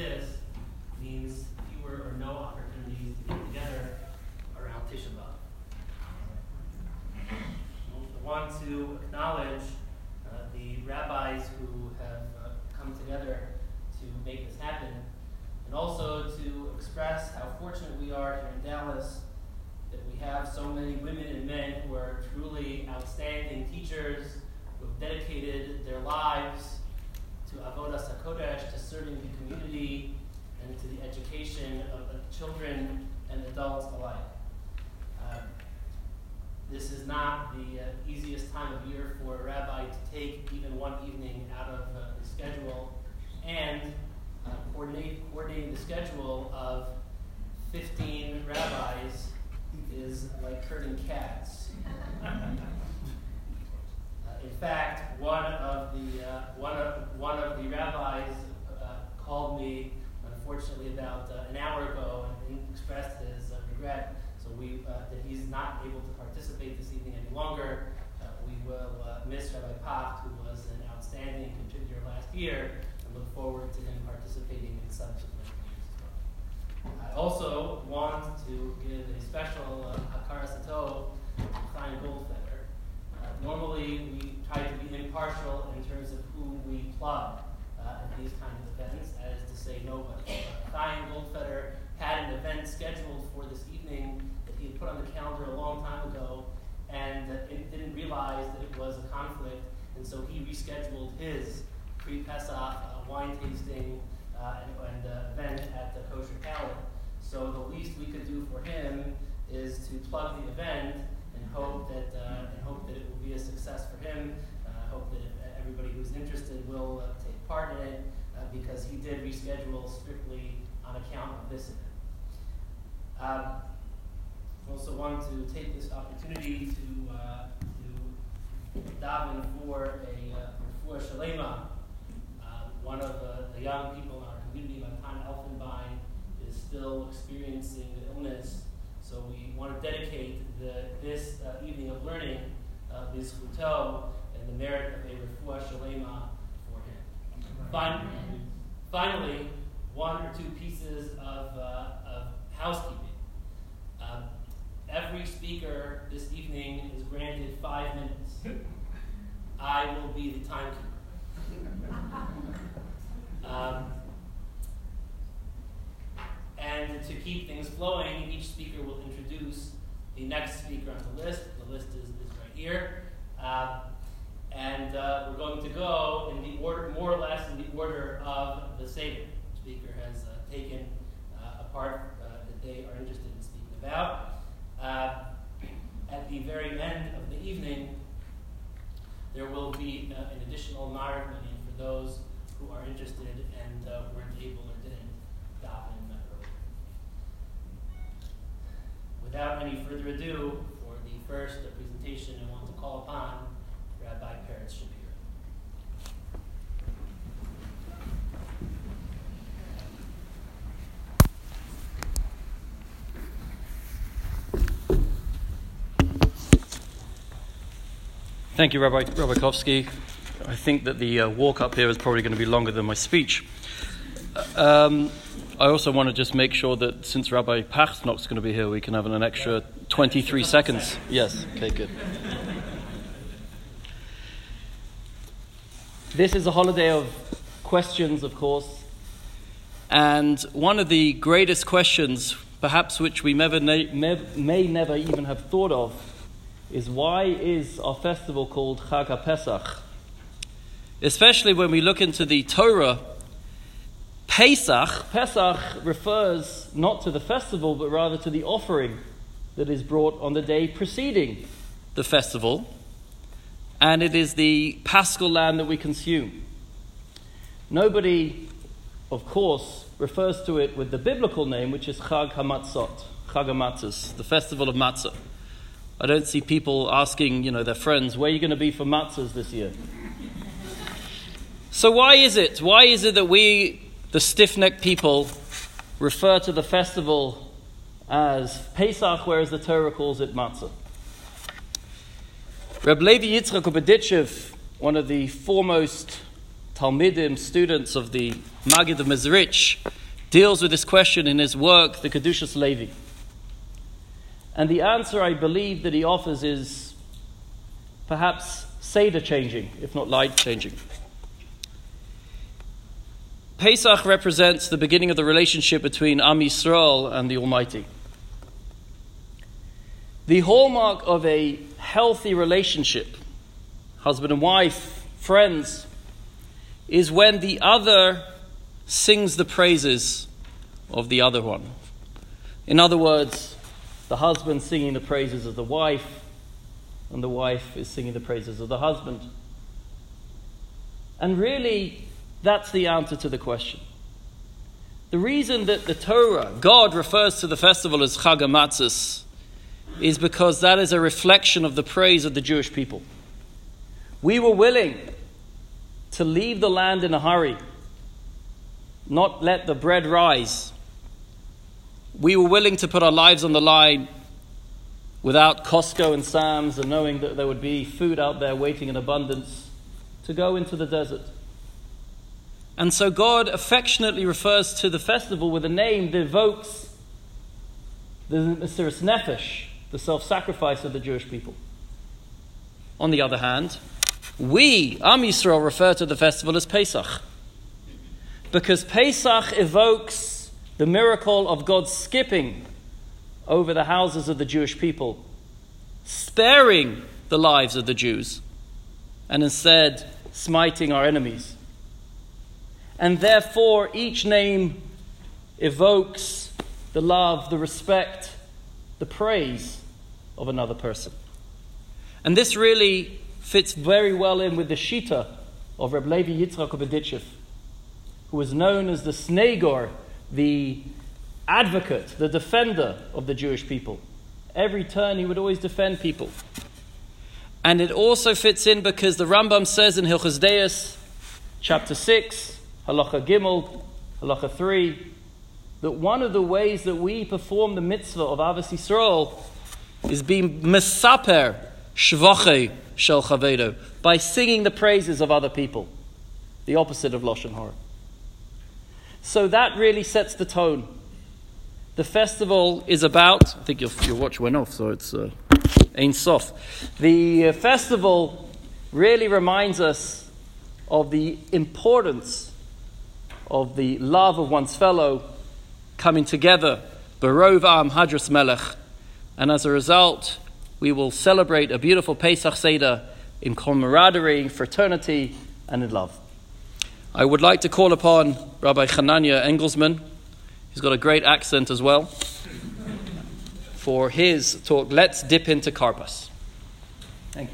this means fewer or no opportunities to get together around Tisha B'Av. I want to acknowledge the rabbis who have come together to make this happen, and also to express how fortunate we are here in Dallas that we have so many women and men who are truly outstanding teachers who have dedicated their lives to Avodas HaKodesh, to serving the community, and to the education of children and adults alike. This is not the easiest time of year for a rabbi to take even one evening out of his schedule, and coordinating the schedule of 15 rabbis is like herding cats. In fact, one of the rabbis called me, unfortunately, about an hour ago and expressed his regret. So that he's not able to participate this evening any longer. We will miss Rabbi Pacht, who was an outstanding contributor last year, and look forward to him participating in subsequent years as well. I also want to give a special hakaras hatov to Chaim Goldfeder. Normally, we try to be impartial in terms of who we plug at these kinds of events, as to say nobody. Chaim Goldfeder had an event scheduled for this evening that he had put on the calendar a long time ago, and didn't realize that it was a conflict, and so he rescheduled his pre-Pesach wine tasting and event at the Kosher Palate. So the least we could do for him is to plug the event and hope that it will be a success for him. I hope that everybody who's interested will take part in it, because he did reschedule strictly on account of this event. I also want to take this opportunity to daven for a refuah shalema. One of the young people in our community, Matan Elfenbein, is still experiencing the illness. So we want to dedicate this evening of learning, Lizchuto, and the merit of a refuah shalema for him. Finally, one or two pieces of housekeeping. Every speaker this evening is granted 5 minutes. I will be the timekeeper. And to keep things flowing, each speaker will introduce the next speaker on the list. The list is right here. And we're going to go in the order, more or less in the order of the Seder. The speaker has taken a part that they are interested in speaking about. At the very end of the evening, there will be an additional Ma'ariv minyan for those who are interested and weren't able or didn't daven earlier. Without any further ado, for the first presentation, I want to call upon Rabbi Peretz Shapiro. Thank you, Rabbi Kovsky. I think that the walk up here is probably going to be longer than my speech. I also want to just make sure that since Rabbi Pachtnok's going to be here, we can have an extra 23 seconds. Yes, okay, good. This is a holiday of questions, of course. And one of the greatest questions, perhaps which we may never even have thought of, is why is our festival called Chag HaPesach? Especially when we look into the Torah, Pesach refers not to the festival, but rather to the offering that is brought on the day preceding the festival. And it is the paschal lamb that we consume. Nobody, of course, refers to it with the biblical name, which is Chag HaMatzot, Chag HaMatzos, the festival of matzah. I don't see people asking, their friends, where are you going to be for matzahs this year? So why is it that we, the stiff-necked people, refer to the festival as Pesach, whereas the Torah calls it matzah? Reb Levi Yitzchak Obeditchev, one of the foremost Talmidim, students of the Maggid of Mezrich, deals with this question in his work, the Kedushas Levi. And the answer I believe that he offers is perhaps Seder changing, if not light changing. Pesach represents the beginning of the relationship between Am Yisrael and the Almighty. The hallmark of a healthy relationship, husband and wife, friends, is when the other sings the praises of the other one. In other words, the husband singing the praises of the wife, and the wife is singing the praises of the husband. And really, that's the answer to the question. The reason that the Torah, God, refers to the festival as Chag HaMatzos is because that is a reflection of the praise of the Jewish people. We were willing to leave the land in a hurry, not let the bread rise. We were willing to put our lives on the line without Costco and Sam's and knowing that there would be food out there waiting in abundance to go into the desert. And so God affectionately refers to the festival with a name that evokes the Mesiras Nefesh, the self-sacrifice of the Jewish people. On the other hand, we, Am Yisrael, refer to the festival as Pesach, because Pesach evokes the miracle of God skipping over the houses of the Jewish people, sparing the lives of the Jews, and instead smiting our enemies. And therefore, each name evokes the love, the respect, the praise of another person. And this really fits very well in with the Shita of Reb Levi Yitzchak of Berditchev, who was known as the Snegor, the advocate, the defender of the Jewish people. Every turn he would always defend people. And it also fits in because the Rambam says in Hilchos Deis, chapter 6, Halacha Gimel, Halacha 3, that one of the ways that we perform the mitzvah of Avos Yisrael is being mesaper shvachei shel chavedo, by singing the praises of other people, the opposite of Lashon Hara. So that really sets the tone. The festival is about, I think your watch went off, so it's Ein Sof. The festival really reminds us of the importance of the love of one's fellow coming together, Berov Am Hadras Melech, and as a result, we will celebrate a beautiful Pesach Seder in camaraderie, fraternity, and in love. I would like to call upon Rabbi Hanania Engelsman, he's got a great accent as well, for his talk, Let's Dip into Karpas. Thank you.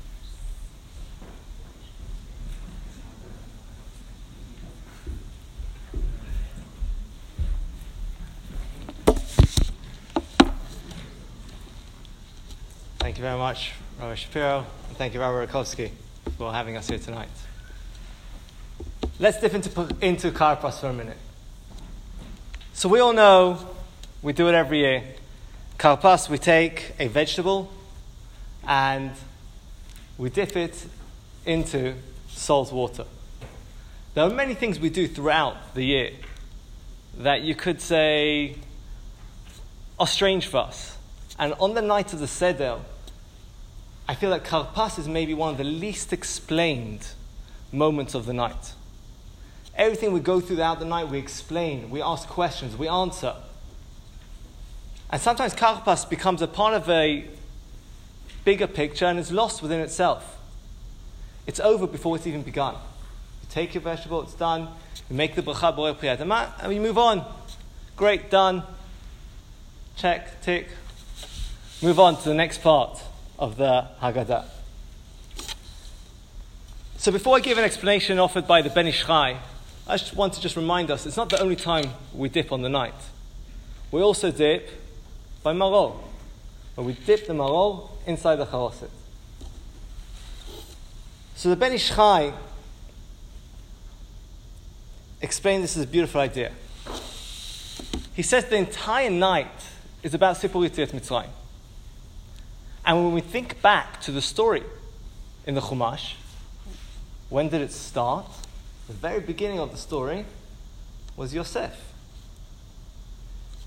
Thank you very much, Rabbi Shapiro, and thank you, Rabbi Rakovsky, for having us here tonight. Let's dip into Karpas for a minute. So we all know, we do it every year. Karpas, we take a vegetable and we dip it into salt water. There are many things we do throughout the year that you could say are strange for us. And on the night of the Seder, I feel that Karpas is maybe one of the least explained moments of the night. Everything we go throughout the night, we explain, we ask questions, we answer. And sometimes Karpas becomes a part of a bigger picture and is lost within itself. It's over before it's even begun. You take your vegetable, it's done. You make the bracha borei pri adama, and we move on. Great, done. Check, tick. Move on to the next part of the Haggadah. So before I give an explanation offered by the Ben Ish Chai, I just want to remind us, it's not the only time we dip on the night. We also dip by maror, where we dip the maror inside the charoset. So the Ben Ish Chai explained this as a beautiful idea. He says the entire night is about Sipur Yetziat Mitzrayim. And when we think back to the story in the Chumash, when did it start? The very beginning of the story was Yosef.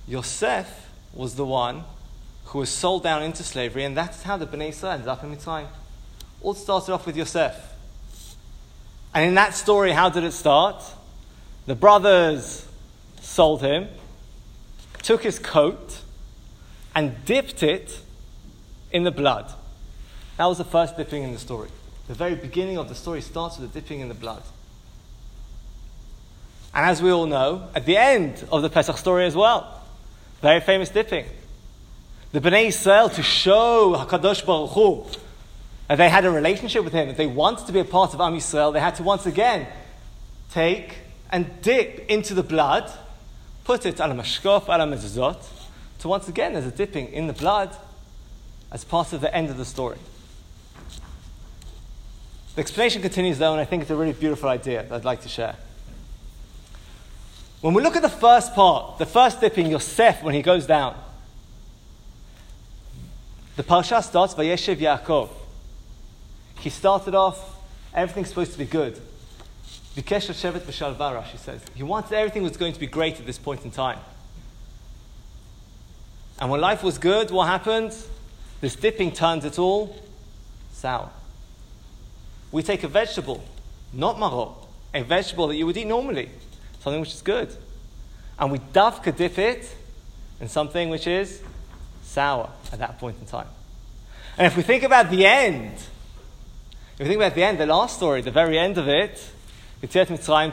Yosef was the one who was sold down into slavery, and that's how the Bnei Yisrael ended up in Mitzrayim. All started off with Yosef. And in that story, how did it start? The brothers sold him, took his coat, and dipped it in the blood. That was the first dipping in the story. The very beginning of the story starts with the dipping in the blood. And as we all know, at the end of the Pesach story as well, very famous dipping. The Bnei Yisrael, to show HaKadosh Baruch Hu that they had a relationship with him, that they wanted to be a part of Am Yisrael, they had to once again take and dip into the blood, put it ala mashkof, ala mezuzot, to once again, there's a dipping in the blood as part of the end of the story. The explanation continues though, and I think it's a really beautiful idea that I'd like to share. When we look at the first part, the first dipping, Yosef, when he goes down, the parsha starts, Vayeshev Yaakov. He started off, everything's supposed to be good. Bikesh Shevet B'Shalva, Rashi says. He wanted everything was going to be great at this point in time. And when life was good, what happened? This dipping turns it all sour. We take a vegetable, not maror, a vegetable that you would eat normally, something which is good, and we dafka dip it in something which is sour at that point in time. And if we think about the end, the last story, the very end of it, Yetziat Mitzrayim,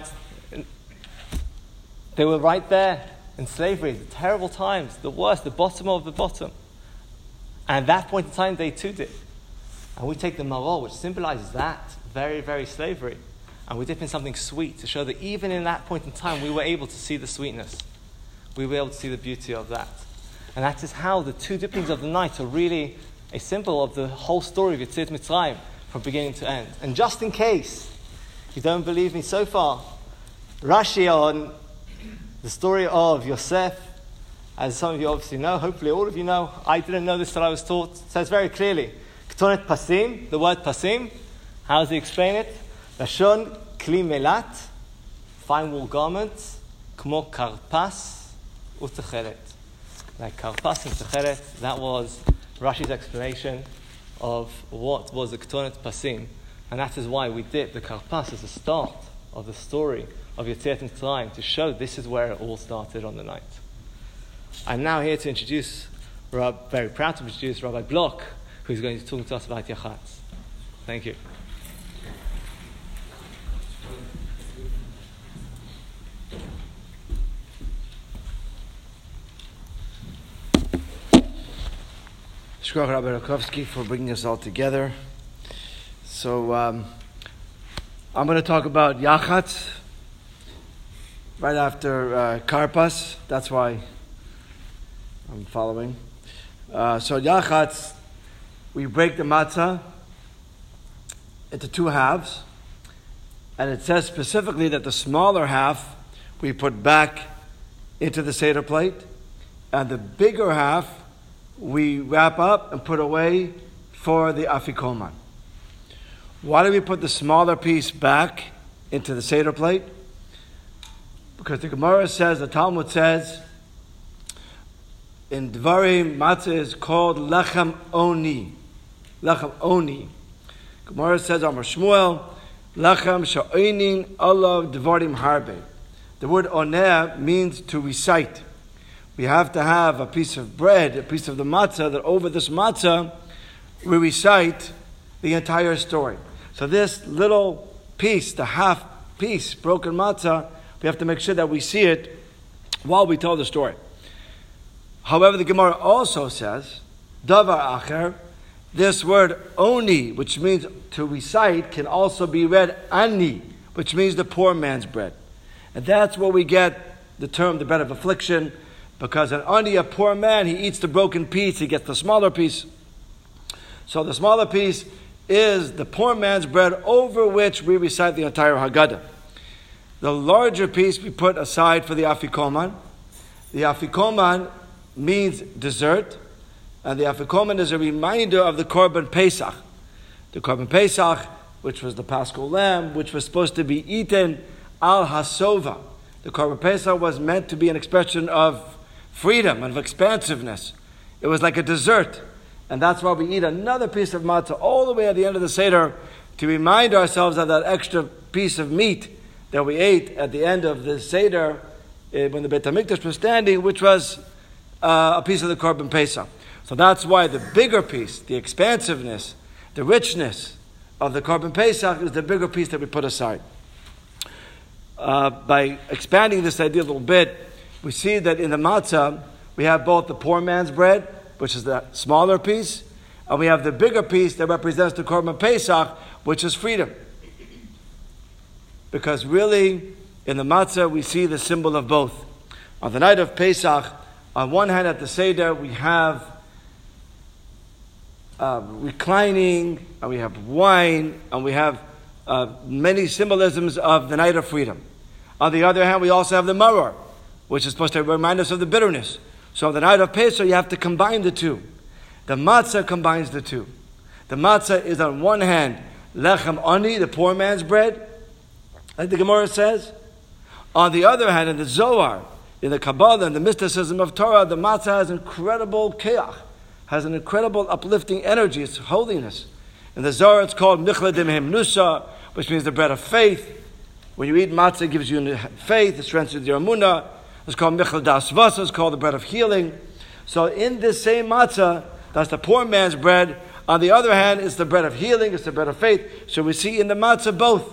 they were right there in slavery, the terrible times, the worst, the bottom of the bottom. And at that point in time, they too dip. And we take the maror, which symbolizes that very, very slavery, and we dip in something sweet to show that even in that point in time, we were able to see the sweetness. We were able to see the beauty of that. And that is how the two dippings of the night are really a symbol of the whole story of Yetziat Mitzrayim from beginning to end. And just in case you don't believe me so far, Rashi on the story of Yosef, as some of you obviously know, hopefully all of you know, I didn't know this till I was taught, says very clearly, Ketonet Pasim, the word Pasim, how does he explain it? Lashon Kli Melat, fine wool garments, Kmo Karpas Utecheret. Like Karpas and Techeret, that was Rashi's explanation of what was the Ketonet Pasim. And that is why we dip the Karpas as the start of the story of Yetziat Mitzrayim, to show this is where it all started on the night. I'm now here to introduce, very proud to introduce Rabbi Bloch, who's going to talk to us about Yachatz. Thank you. Shkoch Rabbi Rakovsky for bringing us all together. So I'm going to talk about Yachatz right after Karpas. That's why I'm following. So Yachatz, we break the matzah into two halves, and it says specifically that the smaller half we put back into the Seder plate, and the bigger half we wrap up and put away for the afikoman. Why do we put the smaller piece back into the Seder plate? Because the Gemara says, the Talmud says, in Dvarim, matzah is called lechem oni. Lechem oni. Gemara says, Amar Shmuel, lechem sha'oinin olav dvarim harbe. The word oneh means to recite. We have to have a piece of bread, a piece of the matzah, that over this matzah, we recite the entire story. So this little piece, the half piece, broken matzah, we have to make sure that we see it while we tell the story. However, the Gemara also says, davar acher, this word oni, which means to recite, can also be read ani, which means the poor man's bread. And that's where we get the term the bread of affliction, because an ani, a poor man, he eats the broken piece, he gets the smaller piece. So the smaller piece is the poor man's bread over which we recite the entire Haggadah. The larger piece we put aside for the afikoman. The afikoman means dessert, and the afikoman is a reminder of the Korban Pesach. The Korban Pesach, which was the Paschal lamb, which was supposed to be eaten al hasova. The Korban Pesach was meant to be an expression of freedom and of expansiveness. It was like a dessert. And that's why we eat another piece of matzah all the way at the end of the Seder to remind ourselves of that extra piece of meat that we ate at the end of the Seder when the Beit HaMikdash was standing, which was a piece of the Korban Pesach. So that's why the bigger piece, the expansiveness, the richness of the Korban Pesach is the bigger piece that we put aside. By expanding this idea a little bit, we see that in the matzah, we have both the poor man's bread, which is the smaller piece, and we have the bigger piece that represents the Korban Pesach, which is freedom. Because really, in the matzah, we see the symbol of both. On the night of Pesach, on one hand at the Seder, we have reclining, and we have wine, and we have many symbolisms of the night of freedom. On the other hand, we also have the maror, which is supposed to remind us of the bitterness. So on the night of Pesach, you have to combine the two. The matzah combines the two. The matzah is on one hand, lechem ani, the poor man's bread, like the Gemara says. On the other hand, in the Zohar, in the Kabbalah, and the mysticism of Torah, the matzah has incredible keach, has an incredible uplifting energy, it's holiness. In the Zohar, it's called Michledim Himnusa, which means the bread of faith. When you eat matzah, it gives you faith, it strengthens your emunah. It's called Michel Das Vasa, it's called the bread of healing. So in this same matzah, that's the poor man's bread. On the other hand, it's the bread of healing, it's the bread of faith. So we see in the matzah both.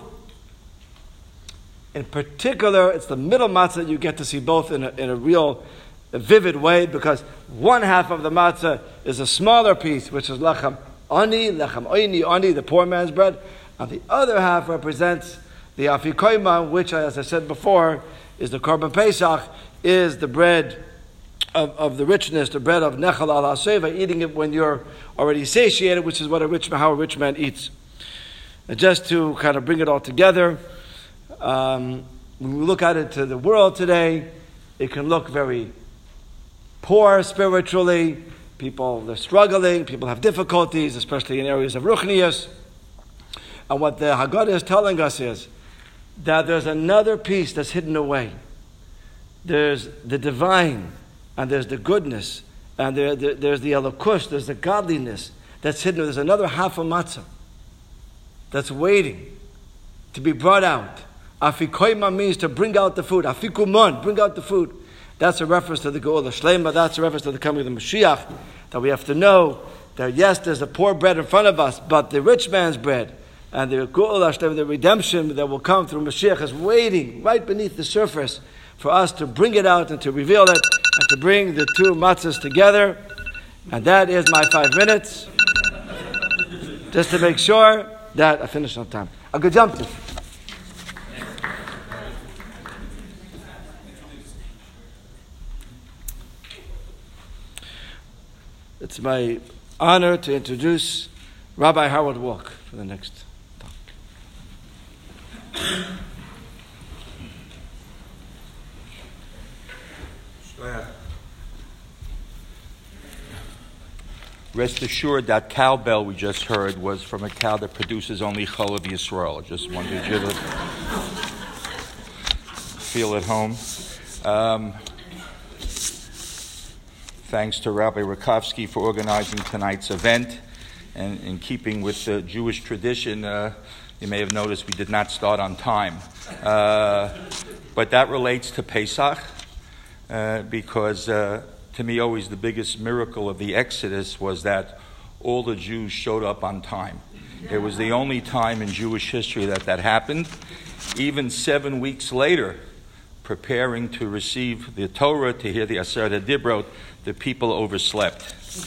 In particular, it's the middle matzah you get to see both in a real vivid way, because one half of the matzah is a smaller piece, which is lechem ani, lechem oini ani, the poor man's bread. And the other half represents the afikoima, which, as I said before, is the Korban Pesach, is the bread of the richness, the bread of nechal al haseva, eating it when you're already satiated, which is what how a rich man eats. And just to kind of bring it all together, when we look at it to the world today, it can look very poor spiritually. People, they're struggling, people have difficulties, especially in areas of ruchnius. And what the Haggadah is telling us is that there's another piece that's hidden away. There's the divine, and there's the goodness, and there's the elokush, there's the godliness that's hidden. There's another half of matzah that's waiting to be brought out. Afikoima means to bring out the food. Afikumon, bring out the food. That's a reference to the Geula Shlema. That's a reference to the coming of the Mashiach, that we have to know that yes, there's the poor bread in front of us, but the rich man's bread and the Geula Shlema, the redemption that will come through Mashiach, is waiting right beneath the surface for us to bring it out and to reveal it and to bring the two matzahs together. And that is my 5 minutes, just to make sure that I finish on time. A good jump. It's my honor to introduce Rabbi Howard Walk for the next talk. Rest assured that cowbell we just heard was from a cow that produces only Chol of Yisrael. I just wanted you to feel at home. Thanks to Rabbi Rakovsky for organizing tonight's event. And in keeping with the Jewish tradition, you may have noticed we did not start on time. But that relates to Pesach, because to me always the biggest miracle of the Exodus was that all the Jews showed up on time. It was the only time in Jewish history that happened. Even 7 weeks later, preparing to receive the Torah, to hear the Aseret Dibrot, the people overslept.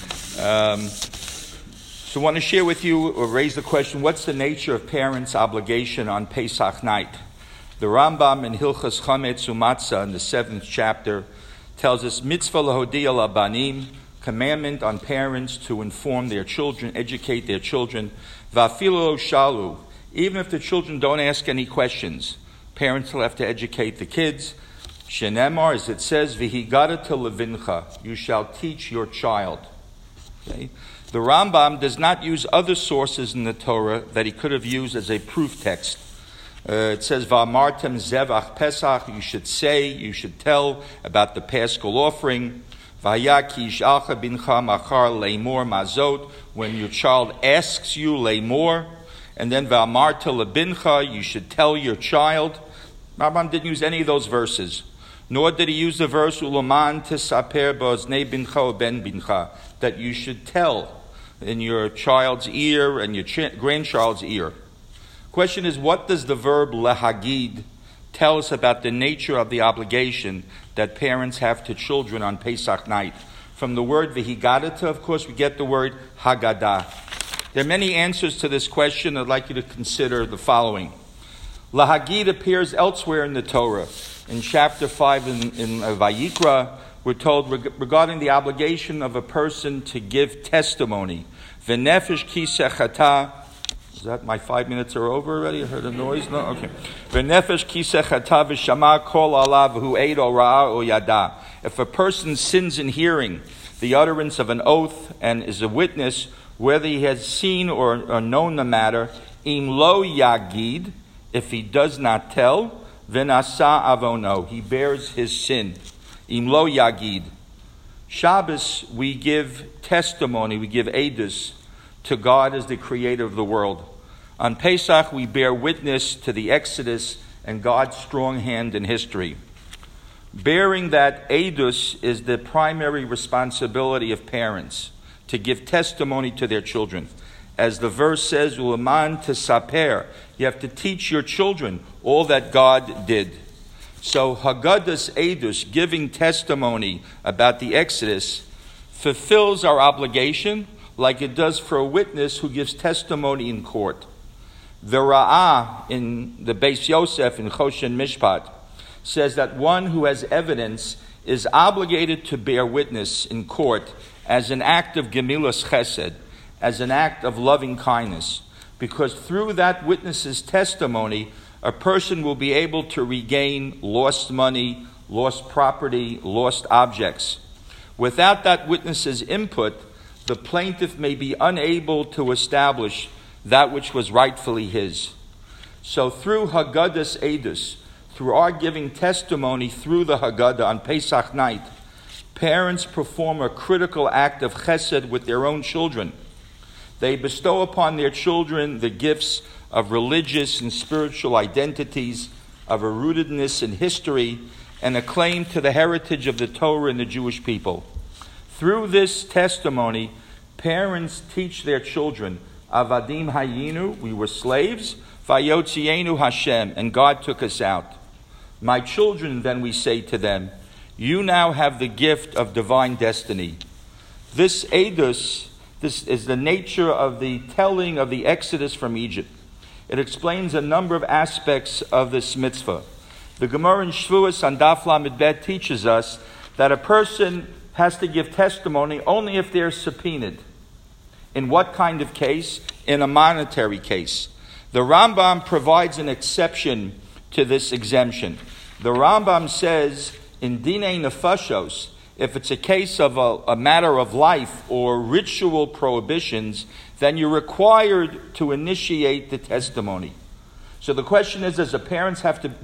So I want to share with you, or raise the question, what's the nature of parents' obligation on Pesach night? The Rambam in Hilchas Chametz Umatzah in the 7th chapter tells us, mitzvah lahodia labanim, commandment on parents to inform their children, educate their children, va'afilo shalu, even if the children don't ask any questions, parents will have to educate the kids. Shenemar, as it says, v'higata levincha, you shall teach your child. Okay? The Rambam does not use other sources in the Torah that he could have used as a proof text, It says, Va'amartem zevach pesach, you should say, you should tell about the paschal offering. Va'yaki yishalcha bincha machar leimor mazot, when your child asks you leimor. And then va'amarta lebincha, you should tell your child. Rambam didn't use any of those verses. Nor did he use the verse, Ulaman tisaper bo'znei bincha o ben bincha, that you should tell in your child's ear and your grandchild's ear. Question is, what does the verb lehagid tell us about the nature of the obligation that parents have to children on Pesach night? From the word vihigadata, of course, we get the word haggadah. There are many answers to this question. I'd like you to consider the following. Lahagid appears elsewhere in the Torah. In chapter 5 in Vayikra, we're told regarding the obligation of a person to give testimony. V'nefesh kisechata. Is that my 5 minutes are over already? I heard a noise? No? Okay. V'nefesh kisechata v'shama kol alav v'hu eid o ra'ah o yada. If a person sins in hearing the utterance of an oath and is a witness, whether he has seen or known the matter, im lo yagid, if he does not tell, v'nasa avono, he bears his sin. Im lo yagid. Shabbos, we give testimony, we give edus to God as the creator of the world. On Pesach, we bear witness to the Exodus and God's strong hand in history. Bearing that edus is the primary responsibility of parents, to give testimony to their children. As the verse says, Uleman tesaper, you have to teach your children all that God did. So Haggadah's edus, giving testimony about the Exodus, fulfills our obligation like it does for a witness who gives testimony in court. The Ra'ah in the Beis Yosef in Choshen Mishpat says that one who has evidence is obligated to bear witness in court as an act of gemilas chesed, as an act of loving kindness, because through that witness's testimony, a person will be able to regain lost money, lost property, lost objects. Without that witness's input, the plaintiff may be unable to establish that which was rightfully his. So through Haggadah's edus, through our giving testimony through the Haggadah on Pesach night, parents perform a critical act of chesed with their own children. They bestow upon their children the gifts of religious and spiritual identities, of a rootedness in history, and a claim to the heritage of the Torah and the Jewish people. Through this testimony, parents teach their children, Avadim hayinu, we were slaves, Vayotzienu Hashem, and God took us out. My children, then we say to them, you now have the gift of divine destiny. This edus, this is the nature of the telling of the Exodus from Egypt. It explains a number of aspects of this mitzvah. The Gemara in Shvuos on Daf Lamed Bet teaches us that a person has to give testimony only if they're subpoenaed. In what kind of case? In a monetary case. The Rambam provides an exception to this exemption. The Rambam says in Dinei Nefashos, if it's a case of a matter of life or ritual prohibitions, then you're required to initiate the testimony. So the question is, does a parent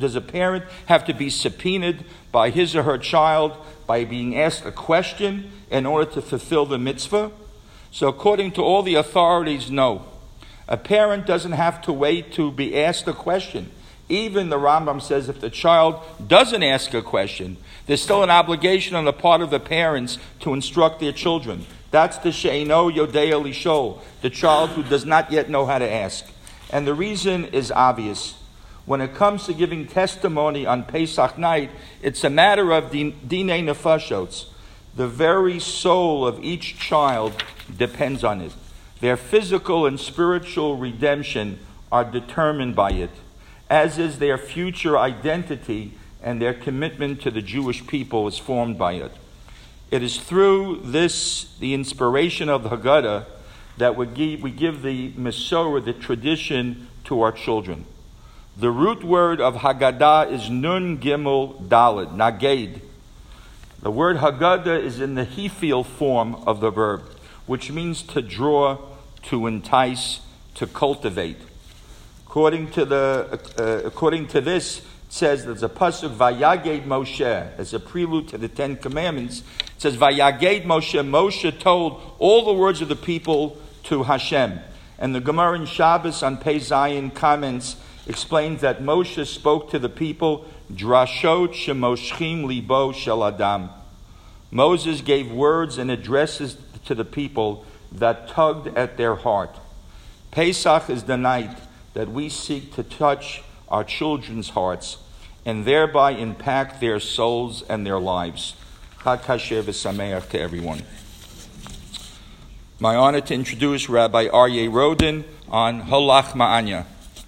have to be subpoenaed by his or her child by being asked a question in order to fulfill the mitzvah? So according to all the authorities, no. A parent doesn't have to wait to be asked a question. Even the Rambam says if the child doesn't ask a question, there's still an obligation on the part of the parents to instruct their children. That's the she'eino yodei lishol, the child who does not yet know how to ask. And the reason is obvious. When it comes to giving testimony on Pesach night, it's a matter of dinei nefashos. The very soul of each child depends on it. Their physical and spiritual redemption are determined by it, as is their future identity, and their commitment to the Jewish people is formed by it. It is through this, the inspiration of the Haggadah, that we give the Mesorah, the tradition, to our children. The root word of Haggadah is Nun Gimel Daled, Naged. The word Haggadah is in the Hiphil form of the verb, which means to draw, to entice, to cultivate. According to this, it says there's a pasuk Vayaged Moshe as a prelude to the 10 Commandments. It says Vayaged Moshe. Moshe told all the words of the people to Hashem. And the Gemara in Shabbos on Pei Zayin comments explains that Moshe spoke to the people drashot shemoshchim libo shel adam. Moses gave words and addresses to the people that tugged at their heart. Pesach is the night that we seek to touch our children's hearts and thereby impact their souls and their lives. Chag Kasher v'Sameach to everyone. My honor to introduce Rabbi Aryeh Rodin on Holach Ma'anya.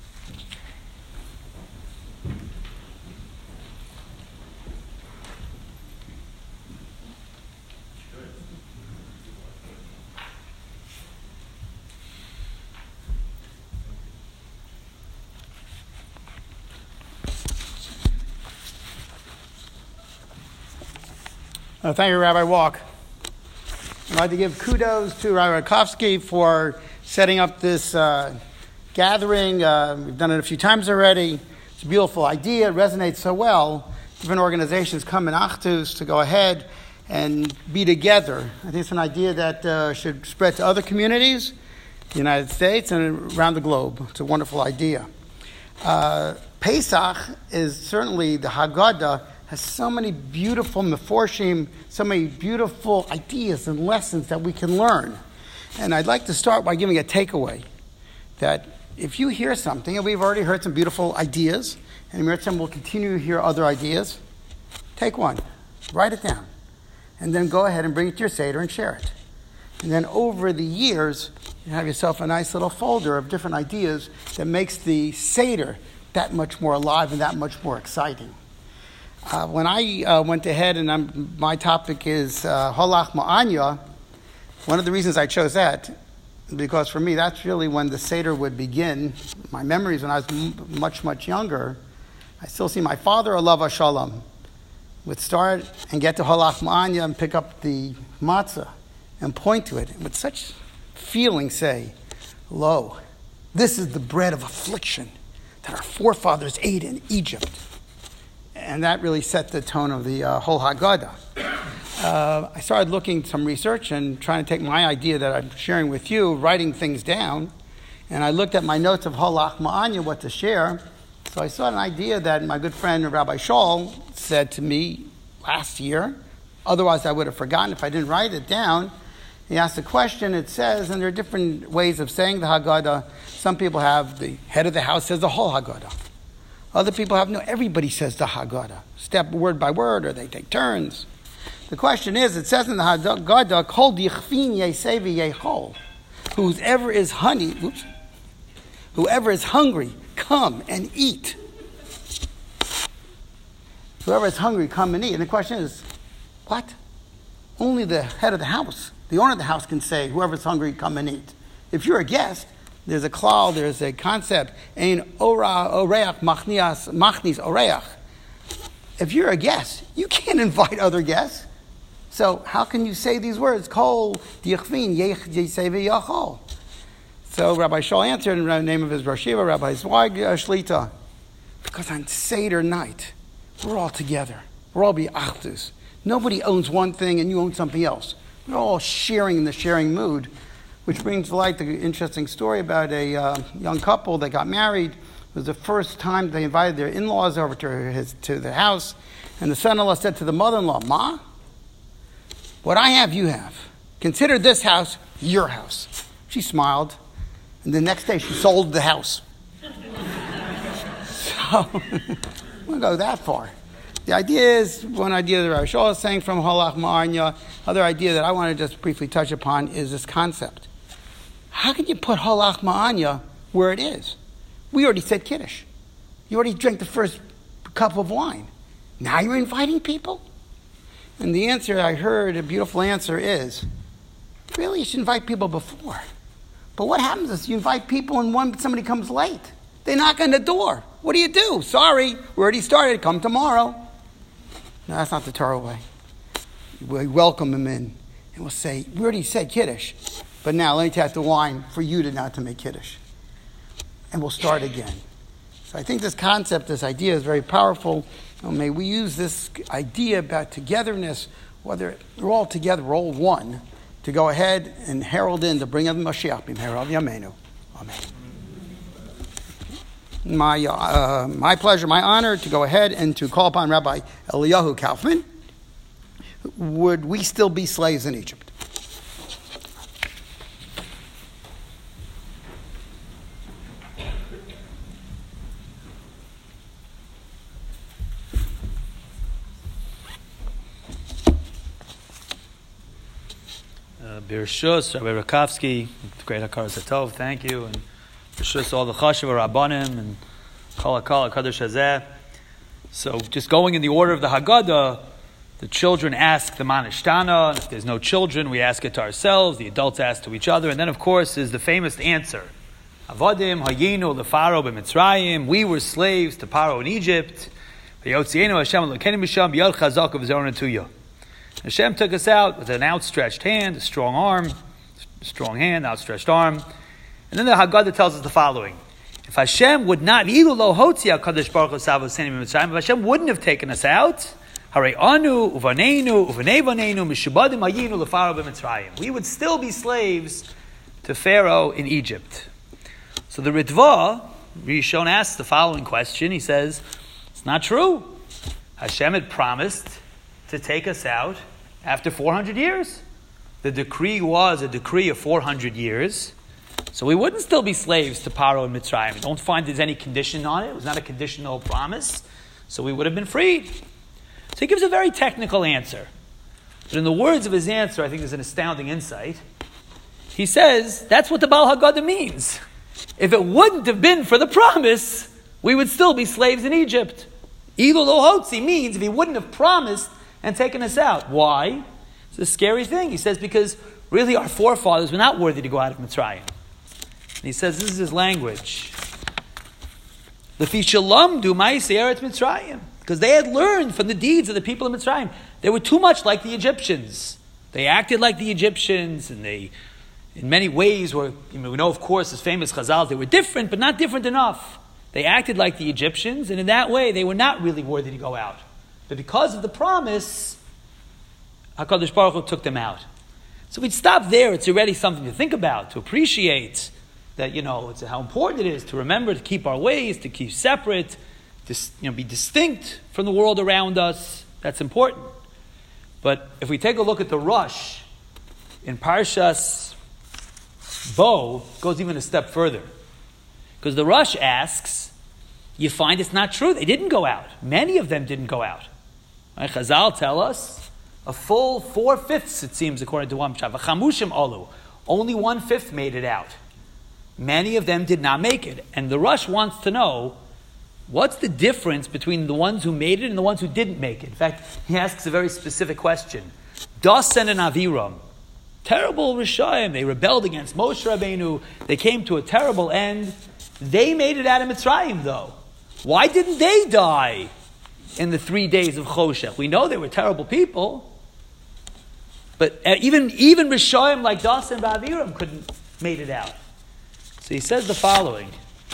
Thank you, Rabbi Walk. I'd like to give kudos to Rabbi Rakowski for setting up this gathering. We've done it a few times already. It's a beautiful idea. It resonates so well. Different organizations come in Achdus to go ahead and be together. I think it's an idea that should spread to other communities, the United States, and around the globe. It's a wonderful idea. Pesach is certainly the Haggadah, has so many beautiful meforshim, so many beautiful ideas and lessons that we can learn. And I'd like to start by giving a takeaway that if you hear something, and we've already heard some beautiful ideas, and Mirtzim will continue to hear other ideas, take one, write it down, and then go ahead and bring it to your Seder and share it. And then over the years, you have yourself a nice little folder of different ideas that makes the Seder that much more alive and that much more exciting. When I went ahead and my topic is Holach Ma'anya, one of the reasons I chose that, because for me that's really when the Seder would begin. My memories when I was much, much younger, I still see my father, Alav Hashalom, would start and get to Holach Ma'anya and pick up the matzah and point to it, and with such feeling say, lo, this is the bread of affliction that our forefathers ate in Egypt. And that really set the tone of the whole Haggadah. I started looking some research and trying to take my idea that I'm sharing with you, writing things down. And I looked at my notes of Holach Ma'anya, what to share. So I saw an idea that my good friend Rabbi Shaul said to me last year. Otherwise, I would have forgotten if I didn't write it down. He asked a question, it says, and there are different ways of saying the Haggadah. Some people have the head of the house says the whole Haggadah. Other people have, no, everybody says the Haggadah, step word by word, or they take turns. The question is, it says in the Haggadah, Kol dichfin yesevi yechol. Whoever is hungry, come and eat. Whoever is hungry, come and eat. And the question is, what? Only the head of the house, the owner of the house can say, whoever's hungry, come and eat. If you're a guest, there's a klal, there's a concept, ein oreach machnis oreach. If you're a guest, you can't invite other guests. So how can you say these words? Kol dichvin yeseve yachol. So Rabbi Shaul answered in the name of his Rosh Yeshiva, Rabbi Zweig Shlita, because on Seder night, we're all together. We're all bi'achdus. Nobody owns one thing and you own something else. We're all sharing in the sharing mood. Which brings to light the interesting story about a young couple that got married. It was the first time they invited their in-laws over to their house. And the son-in-law said to the mother-in-law, Ma, what I have, you have. Consider this house your house. She smiled. And the next day she sold the house. So, we won't go that far. The idea is, one idea that Rabbi Shaul is saying from Holach Ma'anya, other idea that I want to just briefly touch upon is this concept. How can you put Holach Ma'anya where it is? We already said Kiddush. You already drank the first cup of wine. Now you're inviting people? And the answer I heard, a beautiful answer is, really you should invite people before. But what happens is you invite people and somebody comes late. They knock on the door. What do you do? Sorry, we already started. Come tomorrow. No, that's not the Torah way. We welcome them in. And we'll say, we already said Kiddush. But now let me tap the wine for you to now to make Kiddush. and we'll start again. So I think this concept, this idea is very powerful. May we use this idea about togetherness, whether we're all together, we're all one, to go ahead and herald in the bring of Mashiach b'mehera b'yameinu. Amen. My pleasure, my honor to go ahead and to call upon Rabbi Eliyahu Kaufman. Would we still be slaves in Egypt? Birshus, Rabbi Rakowski, great Hakaras Hatov, thank you, and Birshus all the Chashuv Rabbanim and Kol HaKal HaKadosh Hazeh. So, just going in the order of the Haggadah, the children ask the Manishtana, and if there's no children, we ask it to ourselves, the adults ask to each other, and then of course is the famous answer. Avadim Hayinu LeFaro b'Mitzrayim, we were slaves to Paro in Egypt. V'yotzienu Hashem Elokeinu misham b'yad chazak v'zoron tuya. Hashem took us out with an outstretched hand, a strong arm, strong hand, outstretched arm. And then the Haggadah tells us the following. If Hashem would not, if Hashem wouldn't have taken us out, we would still be slaves to Pharaoh in Egypt. So the Ritva, Rishon asks the following question. He says, it's not true. Hashem had promised to take us out after 400 years. The decree was a decree of 400 years. So we wouldn't still be slaves to Paro and Mitzrayim. We don't find there's any condition on it. It was not a conditional promise. So we would have been freed. So he gives a very technical answer. But in the words of his answer, I think there's an astounding insight. He says, that's what the Baal Haggadah means. If it wouldn't have been for the promise, we would still be slaves in Egypt. Ilu lo hotzi means if he wouldn't have promised and taken us out. Why? It's a scary thing. He says because really our forefathers were not worthy to go out of Mitzrayim. And he says this is his language. Lefi shalom du ma'aseh eretz Mitzrayim. Because they had learned from the deeds of the people of Mitzrayim. They were too much like the Egyptians. They acted like the Egyptians, and they, in many ways, were, we know, of course, as famous Chazal, they were different, but not different enough. They acted like the Egyptians, and in that way, they were not really worthy to go out. But because of the promise, HaKadosh Baruch Hu took them out. So we'd stop there. It's already something to think about, to appreciate that, it's how important it is to remember to keep our ways, to keep separate, to be distinct from the world around us. That's important. But if we take a look at the Rush in Parshas Bo, it goes even a step further. Because the Rush asks, you find it's not true. They didn't go out. Many of them didn't go out. Right? Chazal tell us a full 4/5, it seems, according to one Pshat. V'chamushim alu. Only 1/5 made it out. Many of them did not make it. And the Rush wants to know, what's the difference between the ones who made it and the ones who didn't make it? In fact, he asks a very specific question. Dasan and Aviram, terrible Rishayim, they rebelled against Moshe Rabbeinu, they came to a terrible end. They made it out of Mitzrayim, though. Why didn't they die in the 3 days of Choshech? We know they were terrible people, but even Rishayim like Dasan and Aviram couldn't made it out. So he says the following.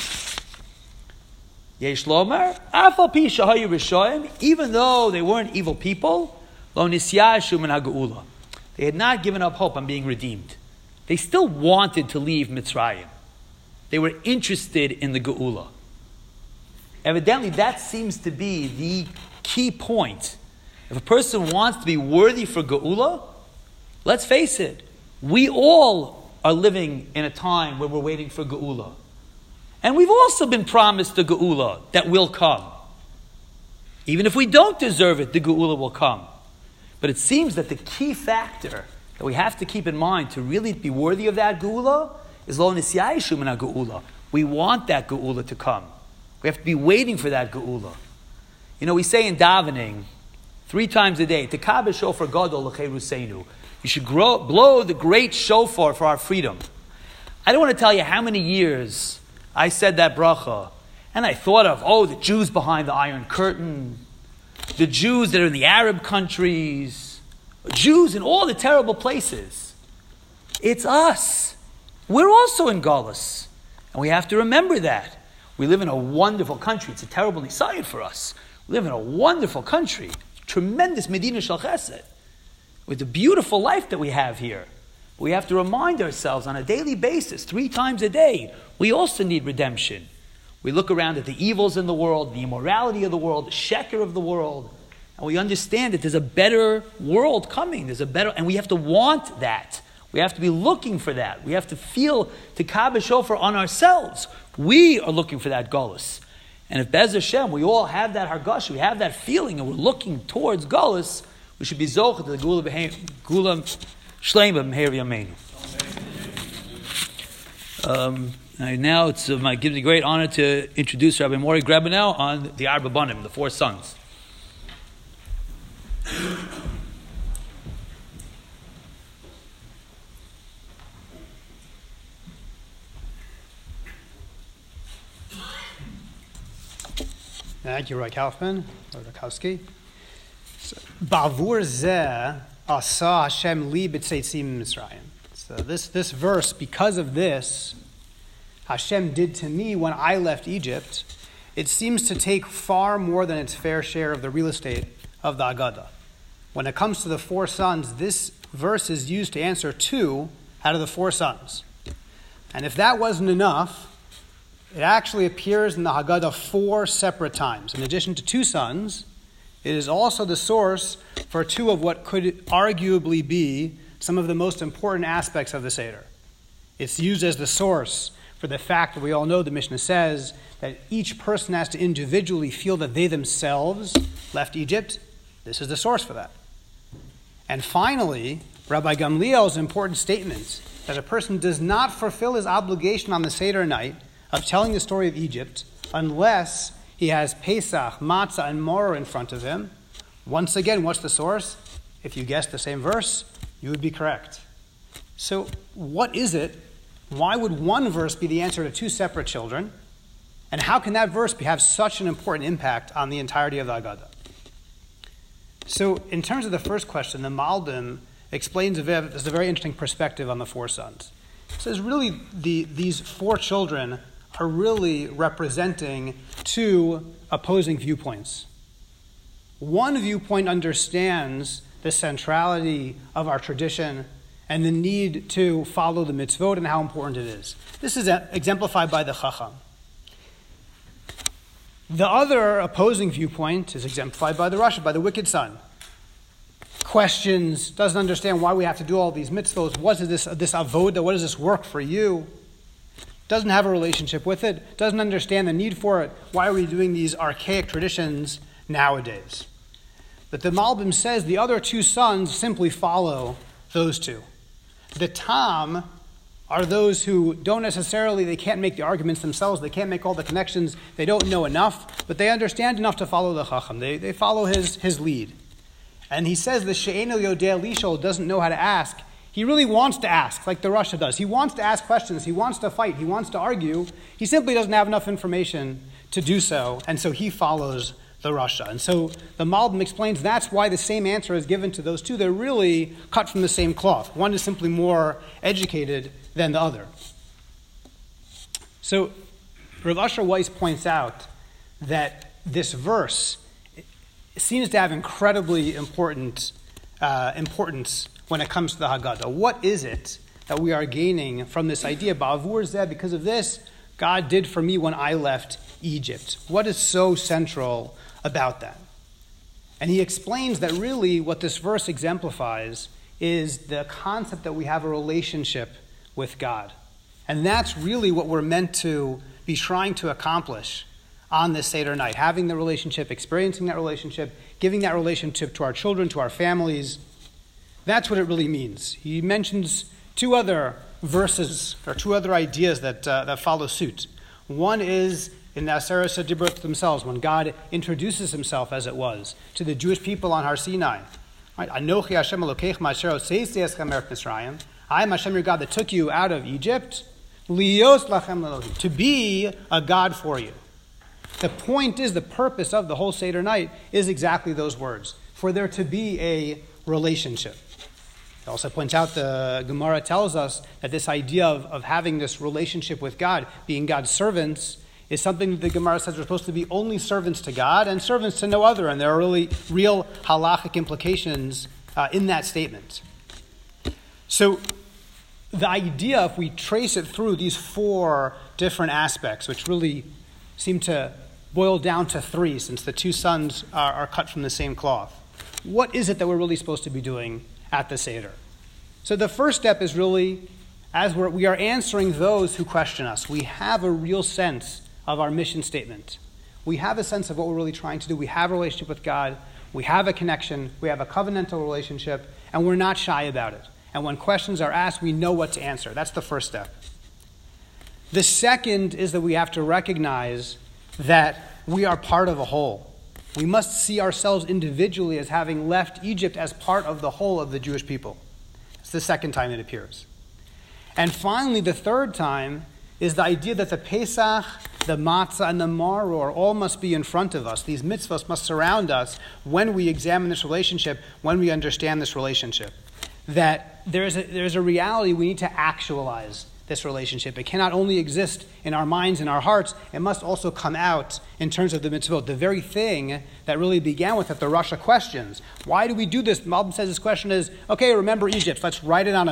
Yesh Lomar, Afal Pi Shahayu Rishoyim, even though they weren't evil people, Lo Nisyashu Min HaGeula, they had not given up hope on being redeemed. They still wanted to leave Mitzrayim. They were interested in the Geula. Evidently, that seems to be the key point. If a person wants to be worthy for Geula, let's face it, we all are living in a time where we're waiting for Geula. And we've also been promised the Geula that will come. Even if we don't deserve it, the Geula will come. But it seems that the key factor that we have to keep in mind to really be worthy of that Geula is Lo Nisyashu Min HaGeula. We want that Geula to come. We have to be waiting for that Geula. We say in davening 3 times a day, Tekabeh shofar gadol l'cheiruseinu. You should blow the great shofar for our freedom. I don't want to tell you how many years I said that bracha, and I thought of, the Jews behind the Iron Curtain, the Jews that are in the Arab countries, Jews in all the terrible places. It's us. We're also in Galus. And we have to remember that. We live in a wonderful country. It's a terrible nisayid for us. We live in a wonderful country. Tremendous Medina Shel Chesed. With the beautiful life that we have here. We have to remind ourselves on a daily basis, 3 times a day, we also need redemption. We look around at the evils in the world, the immorality of the world, the sheker of the world, and we understand that there's a better world coming. And we have to want that. We have to be looking for that. We have to feel to Kabbalah Shofar on ourselves. We are looking for that Golus. And if Bez Hashem, we all have that Hargash, we have that feeling, and we're looking towards Golus, we should be Zochah to the Gula Shleima B'Meir Yameinu. Now it gives me great honor to introduce Rabbi Mori Grabenow on the Arba Banim, the 4 sons. Thank you, Roy Kaufman, Roy Rakowski. Ba'avur zeh asa Hashem li b'tzeitzim Mitzrayim. So this verse, because of this, Hashem did to me when I left Egypt, it seems to take far more than its fair share of the real estate of the Agadah. When it comes to the 4 sons, this verse is used to answer 2 out of the 4 sons. And if that wasn't enough, it actually appears in the Haggadah 4 separate times. In addition to 2 sons, it is also the source for 2 of what could arguably be some of the most important aspects of the Seder. It's used as the source for the fact that we all know the Mishnah says that each person has to individually feel that they themselves left Egypt. This is the source for that. And finally, Rabbi Gamliel's important statement that a person does not fulfill his obligation on the Seder night of telling the story of Egypt unless he has Pesach, Matzah, and Maror in front of him. Once again, what's the source? If you guessed the same verse, you would be correct. So what is it? Why would one verse be the answer to 2 separate children? And how can that verse have such an important impact on the entirety of the Haggadah? So in terms of the first question, the Malbim explains there's a very interesting perspective on the 4 sons. It says really these 4 children are really representing 2 opposing viewpoints. One viewpoint understands the centrality of our tradition and the need to follow the mitzvot and how important it is. This is exemplified by the Chacham. The other opposing viewpoint is exemplified by the Rasha, by the wicked son. Questions, doesn't understand why we have to do all these mitzvot. What is this avoda? What does this work for you? Doesn't have a relationship with it. Doesn't understand the need for it. Why are we doing these archaic traditions nowadays? But the Malbim says the other 2 sons simply follow those 2. The Tam are those who don't necessarily, they can't make the arguments themselves, they can't make all the connections, they don't know enough, but they understand enough to follow the Chacham. They follow his lead. And he says the She'eno Yodeh Lishol doesn't know how to ask. He really wants to ask, like the Rasha does. He wants to ask questions, he wants to fight, he wants to argue. He simply doesn't have enough information to do so, and so he follows the Rasha. And so the Malbim explains that's why the same answer is given to those 2. They're really cut from the same cloth. One is simply more educated than the other. So Rav Asher Weiss points out that this verse seems to have incredibly importance when it comes to the Haggadah. What is it that we are gaining from this idea? Ba'avur zeh, because of this, God did for me when I left Egypt. What is so central about that? And he explains that really what this verse exemplifies is the concept that we have a relationship with God. And that's really what we're meant to be trying to accomplish on this Seder night. Having the relationship, experiencing that relationship, giving that relationship to our children, to our families. That's what it really means. He mentions 2 other verses, or 2 other ideas that follow suit. One is in the Aseret Dibrot themselves, when God introduces himself, as it was, to the Jewish people on Har Sinai. Right? Anochi Hashem Elokeichem asher hotzeiti eschem me'eretz Mitzrayim. I am Hashem your God that took you out of Egypt. Lios lachem Elohim, to be a God for you. The point is, the purpose of the whole Seder night is exactly those words, for there to be a relationship. It also points out, the Gemara tells us that this idea of having this relationship with God, being God's servants, is something that the Gemara says we're supposed to be only servants to God and servants to no other. And there are really real halachic implications in that statement. So the idea, if we trace it through these four different aspects, which really seem to boil down to three, since the two sons are cut from the same cloth, what is it that we're really supposed to be doing at the Seder? So the first step is really, as we are answering those who question us, we have a real sense of our mission statement. We have a sense of what we're really trying to do. We have a relationship with God. We have a connection. We have a covenantal relationship, and we're not shy about it. And when questions are asked, we know what to answer. That's the first step. The second is that we have to recognize that we are part of a whole. We must see ourselves individually as having left Egypt as part of the whole of the Jewish people. It's the second time it appears. And finally, the third time is the idea that the Pesach, the Matzah, and the Maror all must be in front of us. These mitzvahs must surround us when we examine this relationship, when we understand this relationship. That there's a reality we need to actualize this relationship. It cannot only exist in our minds and our hearts, it must also come out in terms of the mitzvot. The very thing that really began with it, the Rasha questions. Why do we do this? Malbim says his question is, okay, remember Egypt. Let's write it on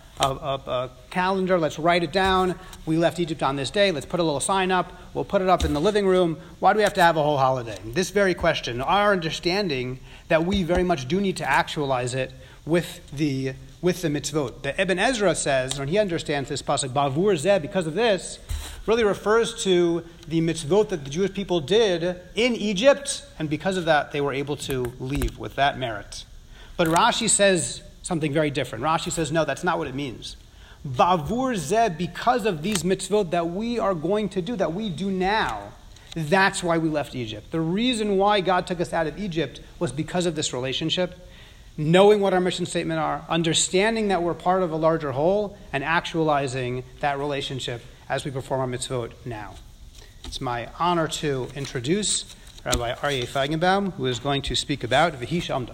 a calendar. Let's write it down. We left Egypt on this day. Let's put a little sign up. We'll put it up in the living room. Why do we have to have a whole holiday? This very question, our understanding that we very much do need to actualize it with the mitzvot. The Ibn Ezra says, when he understands this pasuk, Bavur Zeh, because of this, really refers to the mitzvot that the Jewish people did in Egypt, and because of that, they were able to leave with that merit. But Rashi says something very different. Rashi says, no, that's not what it means. Bavur Zeh, because of these mitzvot that we are going to do, that we do now, that's why we left Egypt. The reason why God took us out of Egypt was because of this relationship. Knowing what our mission statement are, understanding that we're part of a larger whole, and actualizing that relationship as we perform our mitzvot now. It's my honor to introduce Rabbi Aryeh Feigenbaum, who is going to speak about V'hi Shamda.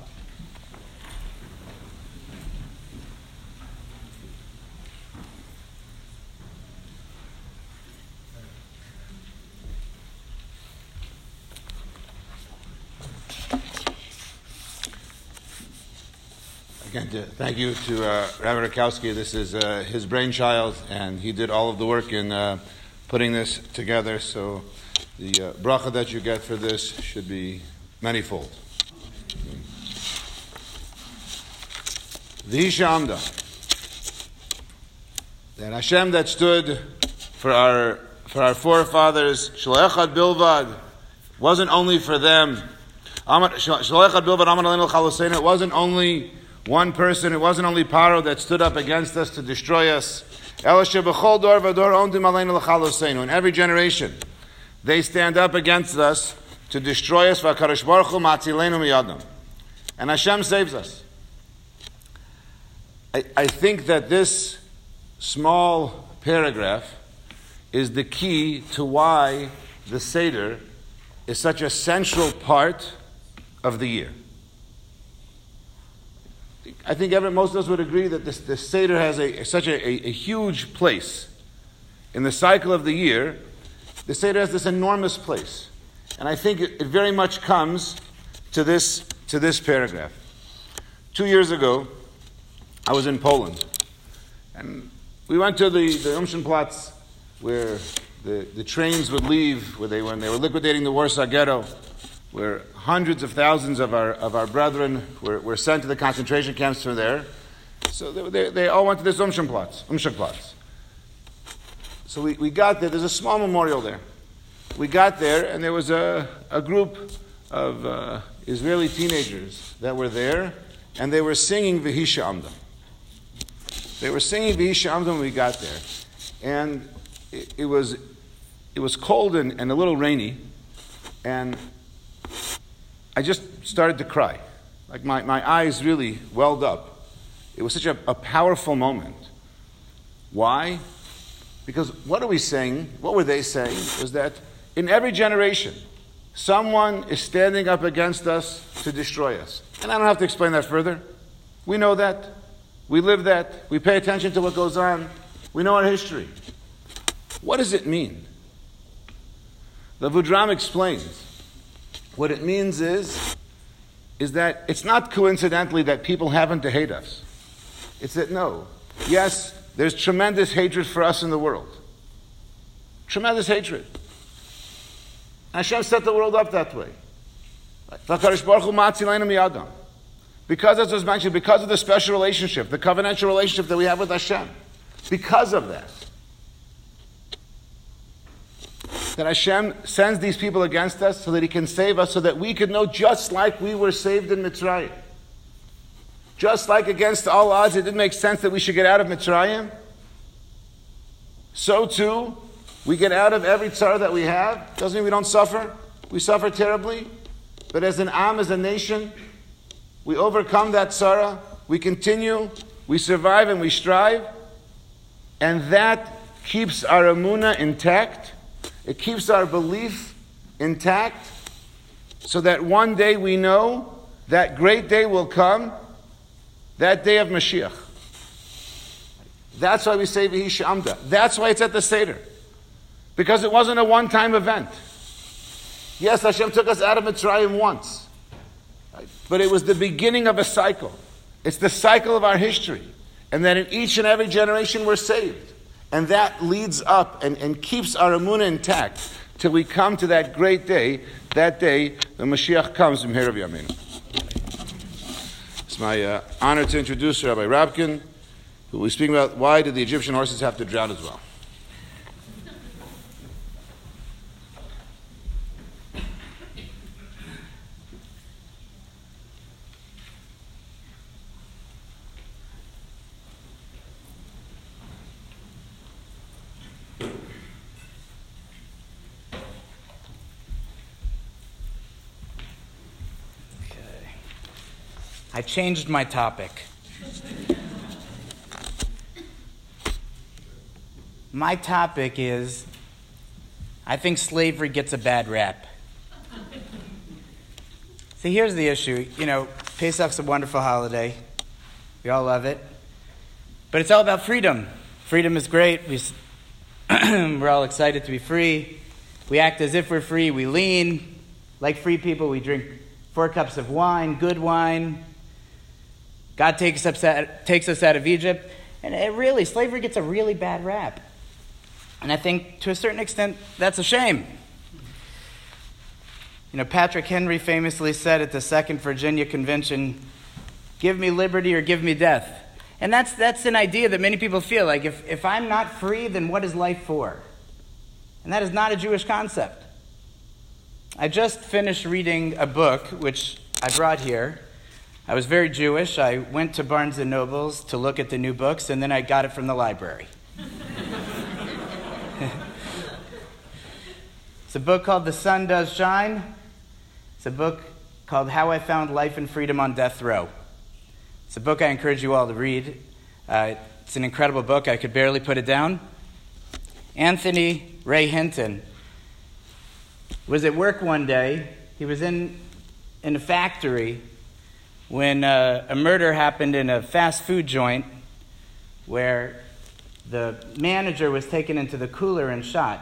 Again, thank you to Rabbi Rakowski. This is his brainchild, and he did all of the work in putting this together. So the bracha that you get for this should be manifold. V'hi Shamda. That Hashem that stood for our forefathers, Shelo Echad Bilvad, wasn't only for them. Shelo Echad Bilvad Amar Aleinu L'Chaloseinu. It wasn't only one person, it wasn't only Paro that stood up against us to destroy us. In every generation, they stand up against us to destroy us. And Hashem saves us. I think that this small paragraph is the key to why the Seder is such a central part of the year. I think most of us would agree that the Seder has such a huge place in the cycle of the year. The Seder has this enormous place, and I think it very much comes to this paragraph. 2 years ago, I was in Poland, and we went to the Umschenplatz, where the trains would leave, when they were liquidating the Warsaw Ghetto, where hundreds of thousands of our brethren were sent to the concentration camps from there. So they all went to this Umschenplatz. So we got there. There's a small memorial there. We got there, and there was a group of Israeli teenagers that were there, and they were singing V'hi Shamda. They were singing V'hi Shamda when we got there. And it was cold and a little rainy, and I just started to cry. Like my eyes really welled up. It was such a powerful moment. Why? Because what are we saying? What were they saying? Was that in every generation, someone is standing up against us to destroy us. And I don't have to explain that further. We know that. We live that. We pay attention to what goes on. We know our history. What does it mean? The Vudram explains. What it means is that it's not coincidentally that people happen to hate us. It's that no. Yes, there's tremendous hatred for us in the world. Tremendous hatred. Hashem set the world up that way. Because, as was mentioned, because of the special relationship, the covenantal relationship that we have with Hashem, because of that Hashem sends these people against us so that He can save us, so that we could know just like we were saved in Mitzrayim. Just like against all odds, it didn't make sense that we should get out of Mitzrayim. So too, we get out of every tzara that we have. Doesn't mean we don't suffer. We suffer terribly. But as an Am, as a nation, we overcome that tzara. We continue. We survive and we strive. And that keeps our emunah intact. It keeps our belief intact. So that one day we know that great day will come. That day of Mashiach. That's why we say V'hi She'amda. That's why it's at the Seder. Because it wasn't a one-time event. Yes, Hashem took us out of Mitzrayim once. Right? But it was the beginning of a cycle. It's the cycle of our history. And that in each and every generation we're saved. And that leads up and keeps our emunah intact till we come to that great day. That day, the Mashiach comes from Herav Yameinu. It's my honor to introduce Rabbi Rabkin, who will be speaking about why did the Egyptian horses have to drown as well. I changed my topic. My topic is, I think slavery gets a bad rap. See, here's the issue. You know, Pesach's a wonderful holiday. We all love it. But it's all about freedom. Freedom is great. We're all excited to be free. We act as if we're free. We lean. Like free people, we drink 4 cups of wine, good wine. God takes us out of Egypt. And slavery gets a really bad rap. And I think, to a certain extent, that's a shame. You know, Patrick Henry famously said at the Second Virginia Convention, "Give me liberty or give me death." And that's an idea that many people feel like, if I'm not free, then what is life for? And that is not a Jewish concept. I just finished reading a book, which I brought here. I was very Jewish. I went to Barnes & Noble's to look at the new books, and then I got it from the library. It's a book called The Sun Does Shine. It's a book called How I Found Life and Freedom on Death Row. It's a book I encourage you all to read. It's an incredible book. I could barely put it down. Anthony Ray Hinton was at work one day. He was in a factory when a murder happened in a fast food joint where the manager was taken into the cooler and shot.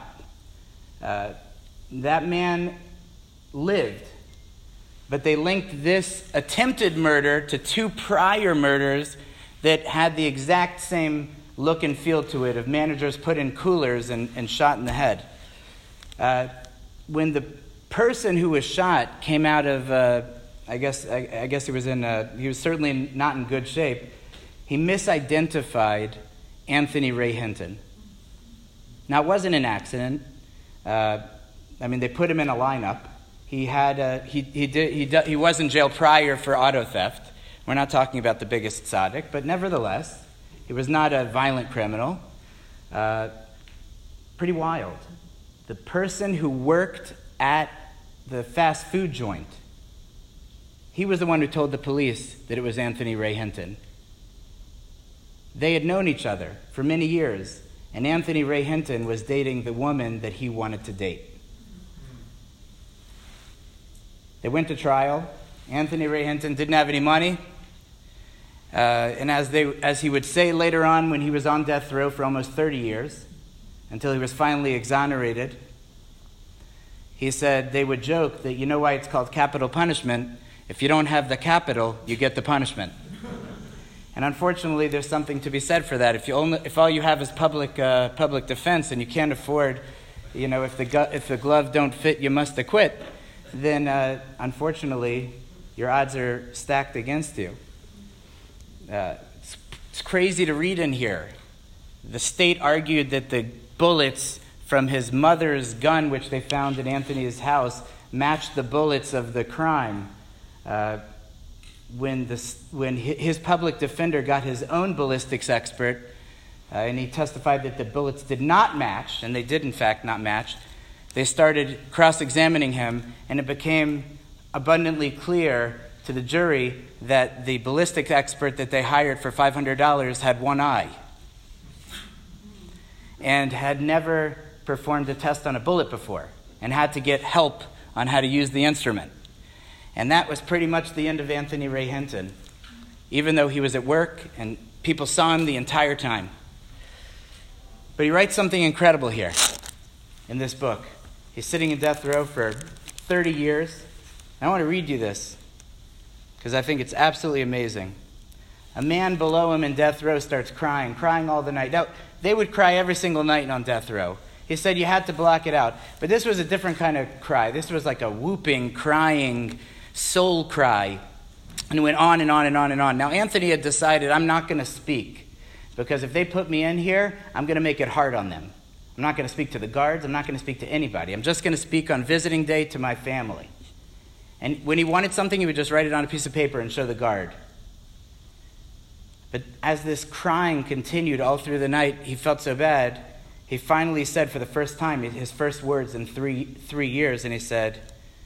That man lived, but they linked this attempted murder to 2 prior murders that had the exact same look and feel to it, of managers put in coolers and shot in the head. When the person who was shot came out of, I guess he was certainly not in good shape. He misidentified Anthony Ray Hinton. Now, it wasn't an accident. They put him in a lineup. He was in jail prior for auto theft. We're not talking about the biggest tzaddik, but nevertheless, he was not a violent criminal. Pretty wild. The person who worked at the fast food joint, he was the one who told the police that it was Anthony Ray Hinton. They had known each other for many years, and Anthony Ray Hinton was dating the woman that he wanted to date. They went to trial. Anthony Ray Hinton didn't have any money. And as he would say later on when he was on death row for almost 30 years, until he was finally exonerated, he said they would joke that, you know why it's called capital punishment? If you don't have the capital, you get the punishment. And unfortunately, there's something to be said for that. If all you have is public defense and you can't afford, if the glove don't fit, you must acquit, then unfortunately, your odds are stacked against you. It's crazy to read in here. The state argued that the bullets from his mother's gun, which they found in Anthony's house, matched the bullets of the crime. When his public defender got his own ballistics expert, and he testified that the bullets did not match, and they did in fact not match, they started cross-examining him, and it became abundantly clear to the jury that the ballistics expert that they hired for $500 had one eye and had never performed a test on a bullet before and had to get help on how to use the instrument. And that was pretty much the end of Anthony Ray Hinton, even though he was at work and people saw him the entire time. But he writes something incredible here in this book. He's sitting in death row for 30 years. I want to read you this because I think it's absolutely amazing. A man below him in death row starts crying all the night. Now, they would cry every single night on death row. He said you had to block it out. But this was a different kind of cry. This was like a whooping, crying soul cry. And it went on and on and on and on. Now, Anthony had decided, I'm not going to speak because if they put me in here, I'm going to make it hard on them. I'm not going to speak to the guards. I'm not going to speak to anybody. I'm just going to speak on visiting day to my family. And when he wanted something, he would just write it on a piece of paper and show the guard. But as this crying continued all through the night, he felt so bad, he finally said for the first time, his first words in three years, and he said,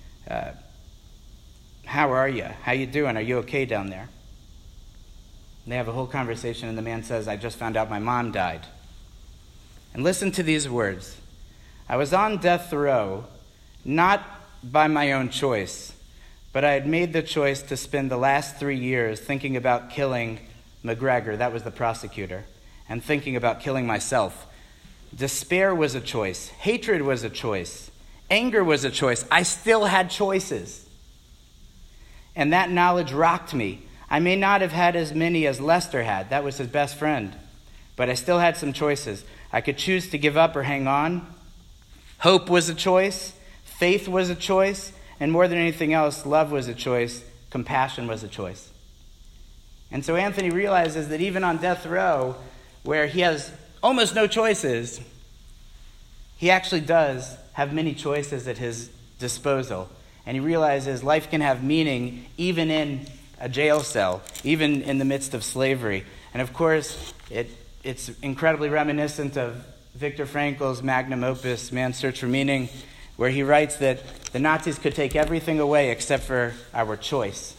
how are you? How you doing? Are you okay down there? And they have a whole conversation, and the man says, I just found out my mom died. And listen to these words. I was on death row, not by my own choice, but I had made the choice to spend the last 3 years thinking about killing McGregor, that was the prosecutor, and thinking about killing myself. Despair was a choice. Hatred was a choice. Anger was a choice. I still had choices. And that knowledge rocked me. I may not have had as many as Lester had. That was his best friend. But I still had some choices. I could choose to give up or hang on. Hope was a choice. Faith was a choice. And more than anything else, love was a choice. Compassion was a choice. And so Anthony realizes that even on death row, where he has almost no choices, he actually does have many choices at his disposal. And he realizes life can have meaning even in a jail cell, even in the midst of slavery. And of course, it's incredibly reminiscent of Viktor Frankl's magnum opus, Man's Search for Meaning, where he writes that the Nazis could take everything away except for our choice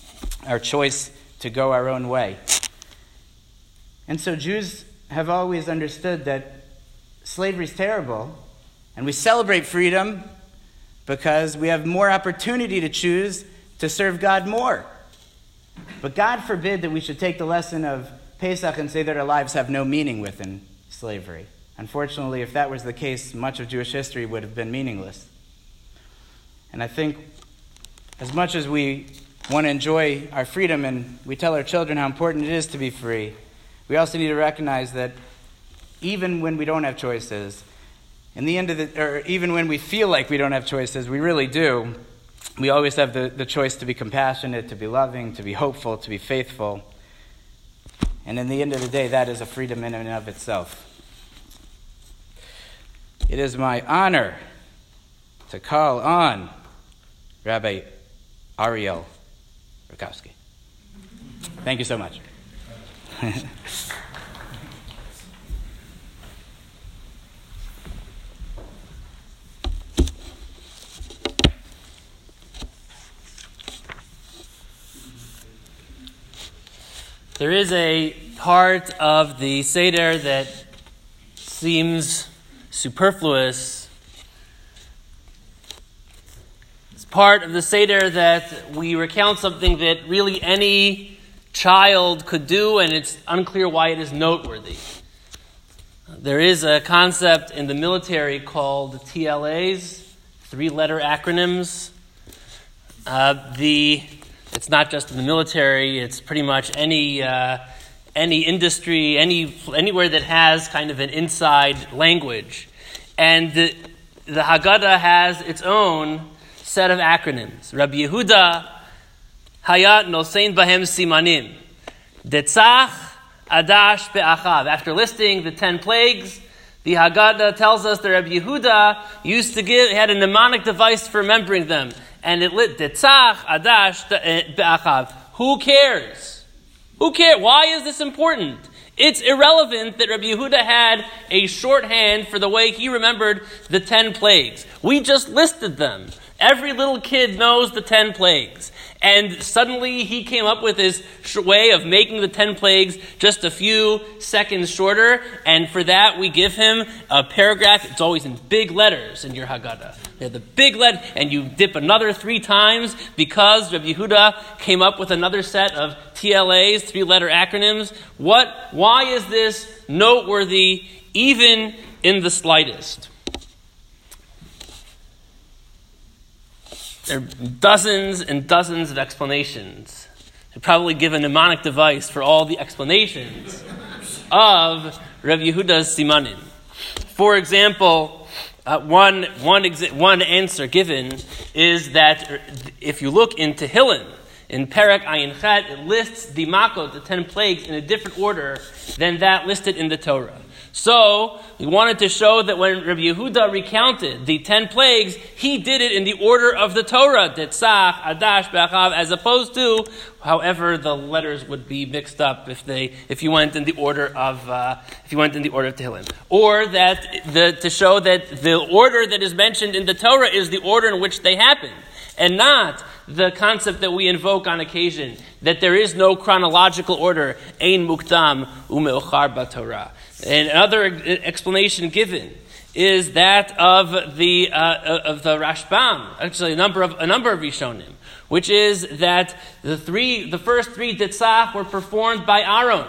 to go our own way. And so Jews have always understood that slavery is terrible, and we celebrate freedom because we have more opportunity to choose to serve God more. But God forbid that we should take the lesson of Pesach and say that our lives have no meaning within slavery. Unfortunately, if that was the case, much of Jewish history would have been meaningless. And I think as much as we want to enjoy our freedom and we tell our children how important it is to be free, we also need to recognize that even when we don't have choices, in the end of or even when we feel like we don't have choices, we really do. We always have the choice to be compassionate, to be loving, to be hopeful, to be faithful. And in the end of the day, that is a freedom in and of itself. It is my honor to call on Rabbi Ariel Rakowski. Thank you so much. There is a part of the Seder that seems superfluous. It's part of the Seder that we recount something that really any child could do, and it's unclear why it is noteworthy. There is a concept in the military called TLAs, 3-letter acronyms. It's not just in the military, it's pretty much any industry, anywhere that has kind of an inside language. And the Haggadah has its own set of acronyms. Rabbi Yehuda Hayat Nosein Bahem Simanim. Detzach Adash Be'achav. After listing the 10 plagues, the Haggadah tells us that Rabbi Yehuda had a mnemonic device for remembering them. And it lit Detzach Adash Be'achav. Who cares? Who cares? Why is this important? It's irrelevant that Rabbi Yehuda had a shorthand for the way he remembered the 10 plagues. We just listed them. Every little kid knows the 10 plagues. And suddenly he came up with his way of making the 10 plagues just a few seconds shorter. And for that, we give him a paragraph. It's always in big letters in your Haggadah. They have the big letter, and you dip another 3 times because Rabbi Yehuda came up with another set of TLAs, 3-letter acronyms. Why is this noteworthy, even in the slightest? There are dozens and dozens of explanations. I'd probably give a mnemonic device for all the explanations of Rabbi Yehuda's Simanim. For example, one answer given is that if you look in Tehillim, in Perek Ayin Chet, it lists the Makot, the 10 plagues, in a different order than that listed in the Torah. So, we wanted to show that when Rabbi Yehuda recounted the 10 plagues, he did it in the order of the Torah, Detzach, Adash, Be'achav, as opposed to, however, the letters would be mixed up if you went in the order of Tehillim, or that to show that the order that is mentioned in the Torah is the order in which they happen, and not the concept that we invoke on occasion that there is no chronological order, Ein Mukdam U'Me'ochar B'Torah. And another explanation given is that of the Rashbam, actually a number of Rishonim, which is that the first 3 Detzach were performed by Aaron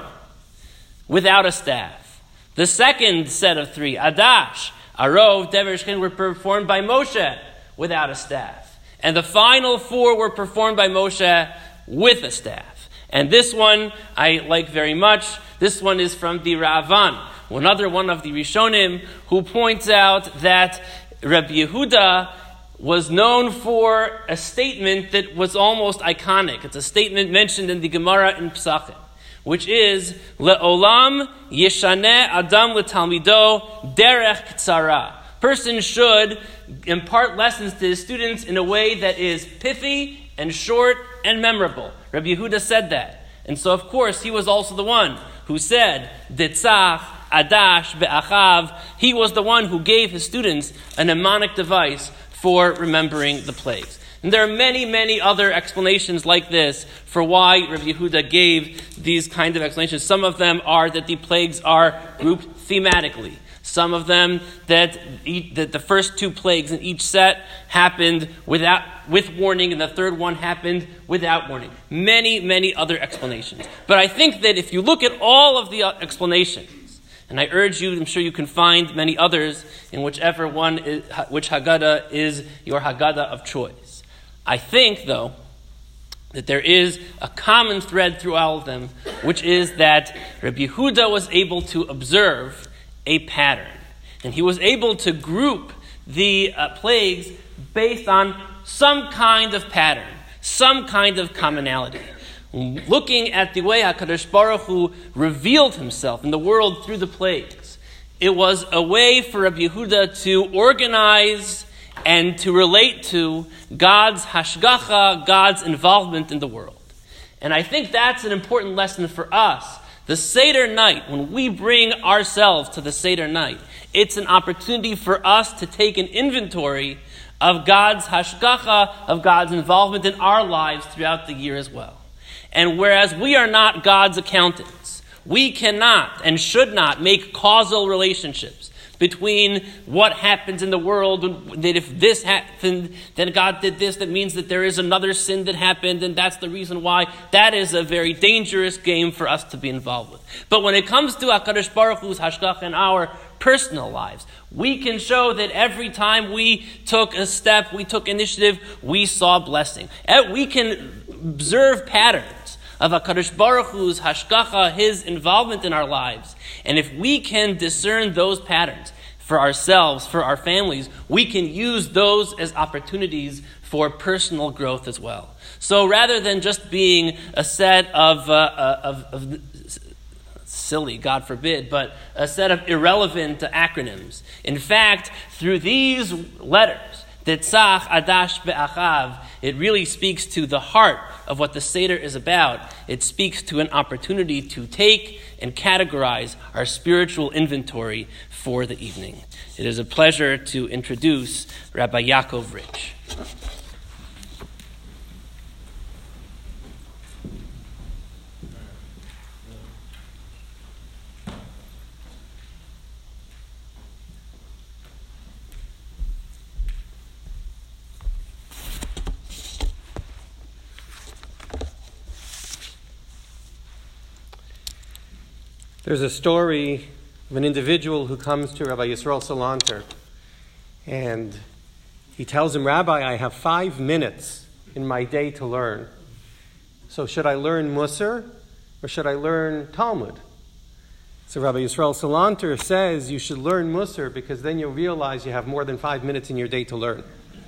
without a staff. The second set of 3, Adash, Arov, Dever, Shechin, were performed by Moshe without a staff. And the final 4 were performed by Moshe with a staff. And this one I like very much. This one is from the Ravan, another one of the Rishonim, who points out that Rabbi Yehuda was known for a statement that was almost iconic. It's a statement mentioned in the Gemara in Pesachim, which is, Le'olam yeshaneh adam letalmido derech ktsara. Person should impart lessons to his students in a way that is pithy and short and memorable. Rabbi Yehuda said that. And so, of course, he was also the one who said, Detzach, Adash, Be'achav. He was the one who gave his students a mnemonic device for remembering the plagues. And there are many, many other explanations like this for why Rabbi Yehuda gave these kind of explanations. Some of them are that the plagues are grouped thematically. Some of them that the first 2 plagues in each set happened with warning, and the third one happened without warning. Many, many other explanations. But I think that if you look at all of the explanations, and I urge you, I'm sure you can find many others in whichever one, which Haggadah is your Haggadah of choice. I think, though, that there is a common thread through all of them, which is that Rabbi Yehuda was able to observe a pattern. And he was able to group the plagues based on some kind of pattern, some kind of commonality. Looking at the way HaKadosh Baruch Hu revealed himself in the world through the plagues, it was a way for Rabbi Yehuda to organize and to relate to God's hashgacha, God's involvement in the world. And I think that's an important lesson for us. The Seder night, when we bring ourselves to the Seder night, it's an opportunity for us to take an inventory of God's hashgacha, of God's involvement in our lives throughout the year as well. And whereas we are not God's accountants, we cannot and should not make causal relationships between what happens in the world, that if this happened, then God did this, that means that there is another sin that happened, and that's the reason why. That is a very dangerous game for us to be involved with. But when it comes to HaKadosh Baruch Hu's hashgacha in our personal lives, we can show that every time we took a step, we took initiative, we saw blessing. And we can observe patterns of HaKadosh Baruch Hu's hashgacha, His involvement in our lives. And if we can discern those patterns for ourselves, for our families, we can use those as opportunities for personal growth as well. So rather than just being a set of silly, God forbid, but a set of irrelevant acronyms. In fact, through these letters, Tetzach Adash Be'achav, it really speaks to the heart of what the Seder is about. It speaks to an opportunity to take and categorize our spiritual inventory for the evening. It is a pleasure to introduce Rabbi Yaakov Rich. There's a story of an individual who comes to Rabbi Yisrael Salanter, and he tells him, Rabbi, I have 5 minutes in my day to learn. So should I learn Musar or should I learn Talmud? So Rabbi Yisrael Salanter says you should learn Musar because then you'll realize you have more than 5 minutes in your day to learn.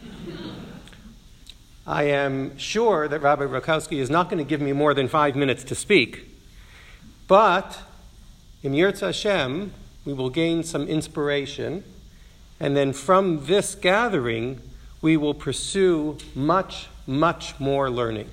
I am sure that Rabbi Rakowski is not going to give me more than 5 minutes to speak, but in Yirtzeh Hashem, we will gain some inspiration, and then from this gathering, we will pursue much, much more learning.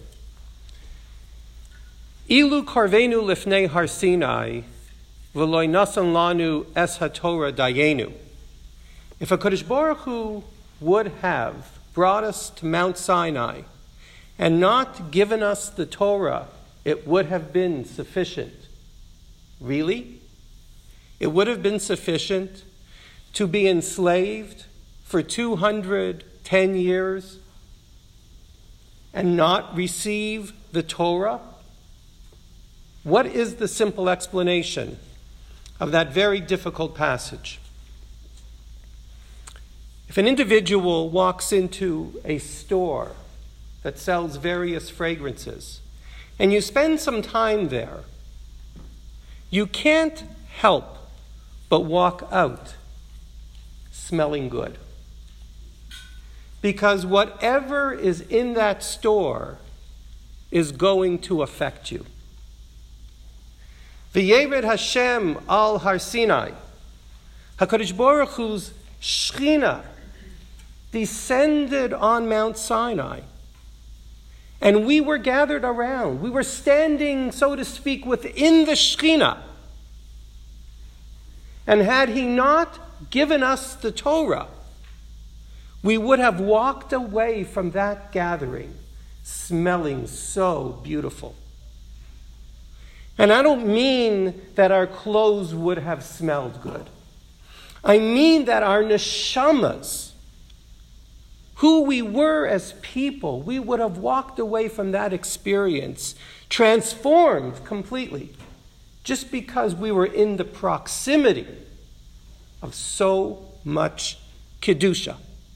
Ilu karvenu lifnei har Sinai, v'loi nasan lanu es haTorah dayenu. If HaKadosh Baruch Hu would have brought us to Mount Sinai and not given us the Torah, it would have been sufficient. Really? It would have been sufficient to be enslaved for 210 years and not receive the Torah? What is the simple explanation of that very difficult passage? If an individual walks into a store that sells various fragrances and you spend some time there, you can't help but walk out smelling good. Because whatever is in that store is going to affect you. V'yered Hashem al Har Sinai. HaKadosh Baruch Hu's Shechina descended on Mount Sinai. And we were gathered around. We were standing, so to speak, within the Shechina. And had He not given us the Torah, we would have walked away from that gathering smelling so beautiful. And I don't mean that our clothes would have smelled good. I mean that our neshamas, who we were as people, we would have walked away from that experience transformed completely, just because we were in the proximity of so much Kedusha.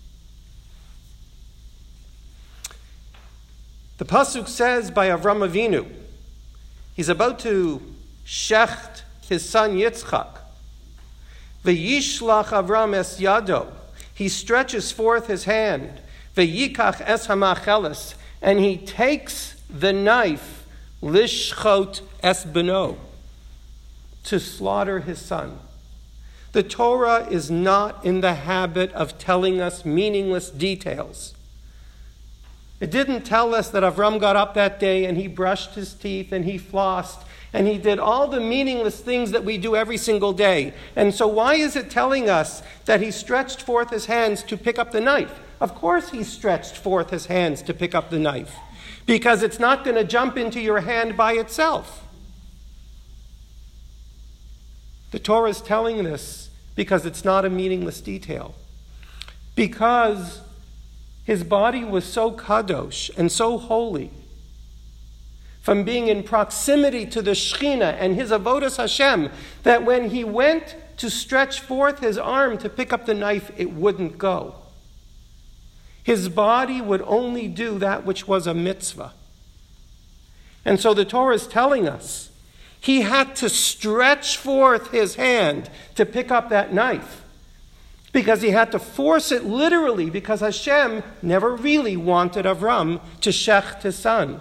The Pasuk says by Avram Avinu, he's about to shecht his son Yitzchak. V'yishlach Avram es yado. He stretches forth his hand. V'yikach es hamacheles. And he takes the knife, lishchot es beno, to slaughter his son. The Torah is not in the habit of telling us meaningless details. It didn't tell us that Avram got up that day and he brushed his teeth and he flossed and he did all the meaningless things that we do every single day. And so why is it telling us that he stretched forth his hands to pick up the knife? Of course he stretched forth his hands to pick up the knife, because it's not going to jump into your hand by itself. The Torah is telling us because it's not a meaningless detail. Because his body was so kadosh and so holy, from being in proximity to the Shekhinah and his avodas Hashem, that when he went to stretch forth his arm to pick up the knife, it wouldn't go. His body would only do that which was a mitzvah. And so the Torah is telling us he had to stretch forth his hand to pick up that knife, because he had to force it literally, because Hashem never really wanted Avram to shecht his son.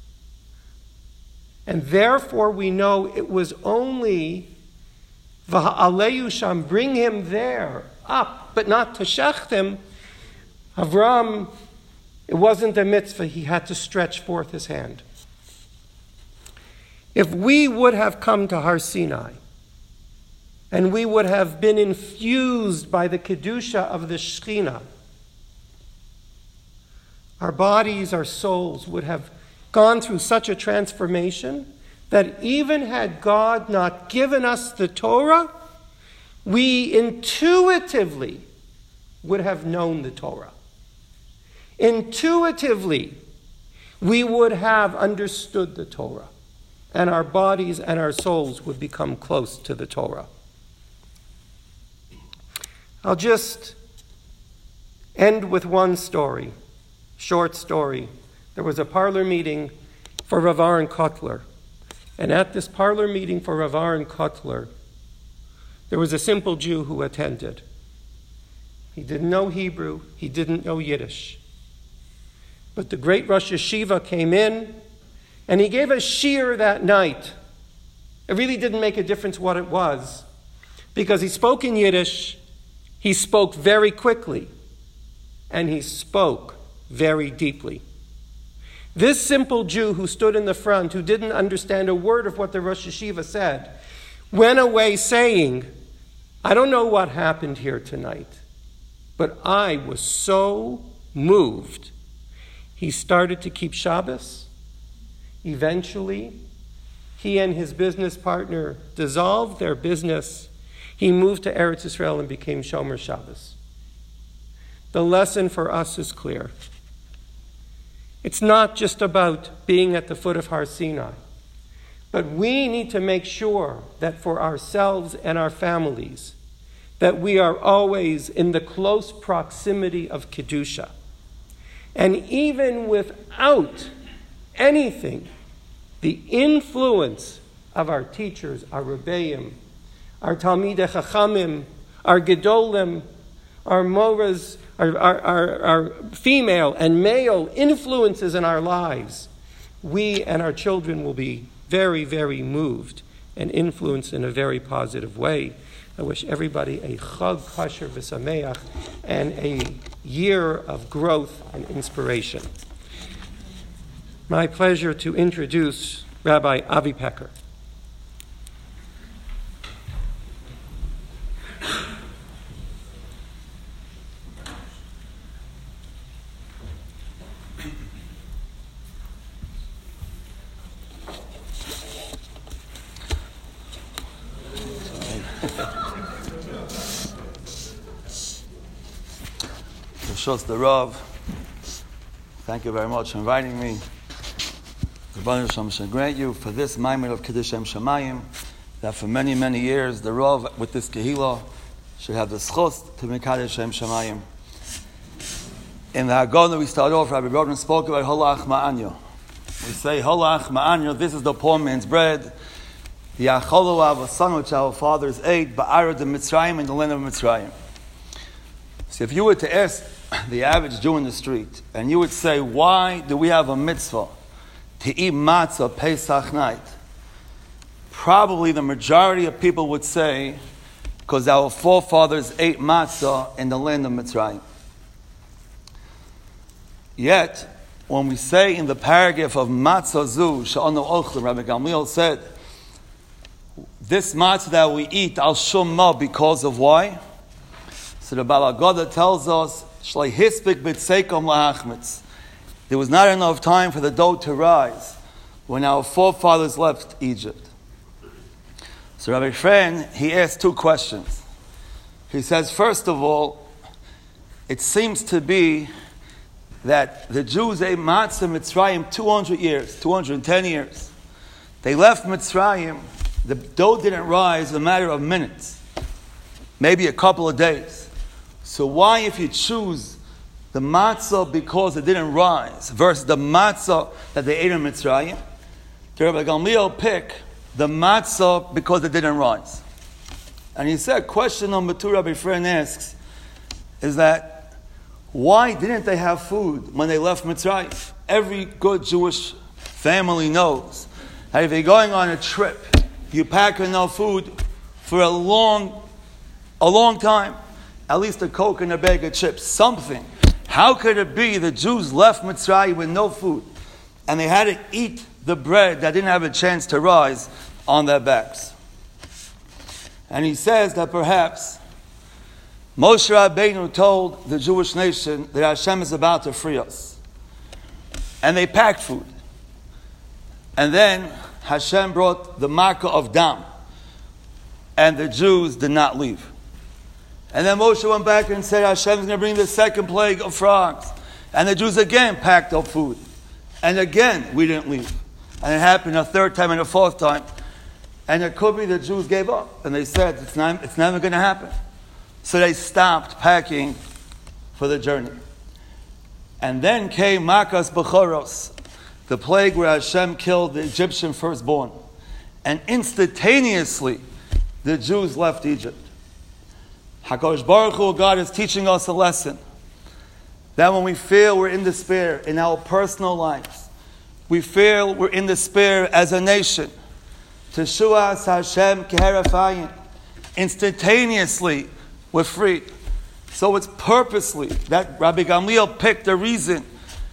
And therefore we know it was only V'ha'aleyu sham, bring him there, up, but not to shecht him. Avram, it wasn't a mitzvah, he had to stretch forth his hand. If we would have come to Har Sinai, and we would have been infused by the Kedusha of the Shekhinah, our bodies, our souls would have gone through such a transformation that even had God not given us the Torah, we intuitively would have known the Torah. Intuitively, we would have understood the Torah, and our bodies and our souls would become close to the Torah. I'll just end with one story, short story. There was a parlor meeting for Rav Aaron Kotler. And at this parlor meeting for Rav Aaron Kotler, there was a simple Jew who attended. He didn't know Hebrew. He didn't know Yiddish. But the great Rosh Yeshiva came in, and he gave a shiur that night. It really didn't make a difference what it was, because he spoke in Yiddish, he spoke very quickly, and he spoke very deeply. This simple Jew who stood in the front, who didn't understand a word of what the Rosh Yeshiva said, went away saying, I don't know what happened here tonight, but I was so moved. He started to keep Shabbos. Eventually, he and his business partner dissolved their business. He moved to Eretz Yisrael and became Shomer Shabbos. The lesson for us is clear. It's not just about being at the foot of Har Sinai, but we need to make sure that for ourselves and our families, that we are always in the close proximity of Kedusha. And even without anything, the influence of our teachers, our Rebbeim, our Talmidei Chachamim, our Gedolim, our Moras, our female and male influences in our lives, we and our children will be very, very moved and influenced in a very positive way. I wish everybody a Chag Kasher V'Sameach and a year of growth and inspiration. My pleasure to introduce Rabbi Avi Pecker. The Rav, thank you very much for inviting me. The Baruch Hashem should grant you for this Maimed of Kiddush Shem Shamayim, that for many, many years the Rav with this Kehillah should have the schus to Mekadosh Shem Shamayim. In the Haggadah we start off, Rabbi Brodman spoke about Holach Ma'anyo. We say Holach Ma'anyo, this is the poor man's bread. The Acholu of a son which our fathers ate, Ba'ara de Mitzrayim, in the land of Mitzrayim. So if you were to ask the average Jew in the street, and you would say, why do we have a mitzvah to eat matzah Pesach night? Probably the majority of people would say, because our forefathers ate matzah in the land of Mitzrayim. Yet, when we say in the paragraph of matzah zu, she'anu ochlim, Rabbi Gamliel said, this matzah that we eat, al shumma, because of why? So the Bala Goda tells us, there was not enough time for the dough to rise when our forefathers left Egypt. So Rabbi Fren, he asked two questions. He says, first of all, it seems to be that the Jews ate matzah in Mitzrayim 200 years, 210 years. They left Mitzrayim, the dough didn't rise in a matter of minutes, maybe a couple of days. So why, if you choose the matzah because it didn't rise versus the matzah that they ate in Mitzrayim, the Rabbi Gamliel pick the matzah because it didn't rise. And he said, question number 2, Rabbi Friend asks, is that why didn't they have food when they left Mitzrayim? Every good Jewish family knows that if you're going on a trip, you pack enough food for a long time. At least a Coke and a bag of chips, something. How could it be the Jews left Mitzrayim with no food and they had to eat the bread that didn't have a chance to rise on their backs? And he says that perhaps Moshe Rabbeinu told the Jewish nation that Hashem is about to free us. And they packed food. And then Hashem brought the Makkah of Dam. And the Jews did not leave. And then Moshe went back and said Hashem is going to bring the second plague of frogs. And the Jews again packed up food. And again we didn't leave. And it happened a third time and a fourth time. And it could be the Jews gave up. And they said, it's never going to happen. So they stopped packing for the journey. And then came Makas Bechoros, the plague where Hashem killed the Egyptian firstborn. And instantaneously, the Jews left Egypt. HaKadosh Baruch Hu, God is teaching us a lesson. That when we feel we're in despair in our personal lives, we feel we're in despair as a nation, Teshuas Hashem Keherafayin. Instantaneously, we're freed. So it's purposely that Rabbi Gamliel picked a reason.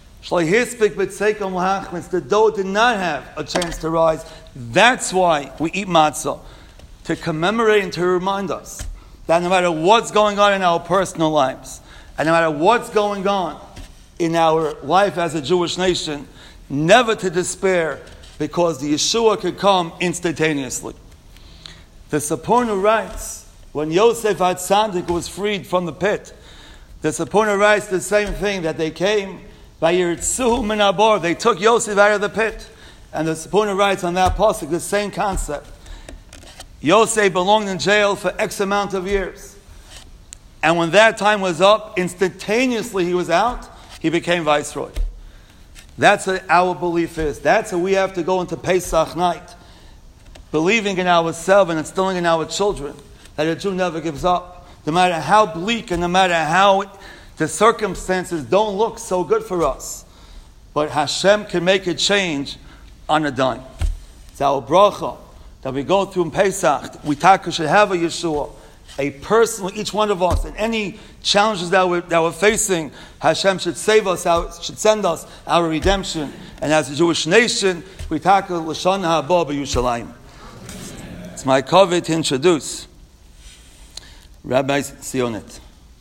The dough did not have a chance to rise. That's why we eat matzah. To commemorate and to remind us that no matter what's going on in our personal lives, and no matter what's going on in our life as a Jewish nation, never to despair, because the Yeshua could come instantaneously. The Sephorna writes, when Yosef HaTzadik was freed from the pit, the Sephorna writes the same thing, that they came by Yiritzuhu min habor, they took Yosef out of the pit. And the Sephorna writes on that pasuk the same concept. Yosef belonged in jail for X amount of years. And when that time was up, instantaneously he was out, he became viceroy. That's what our belief is. That's how we have to go into Pesach night, believing in ourselves and instilling in our children that a Jew never gives up. No matter how bleak and no matter how the circumstances don't look so good for us, but Hashem can make a change on a dime. It's our bracha that we go through in Pesach. We should have a Yeshua, a person, each one of us, and any challenges that we're facing, Hashem should save us, should send us our redemption. And as a Jewish nation, we tackle Lashon Haba b'Yushalayim. It's my kavod to introduce Rabbi Sionet.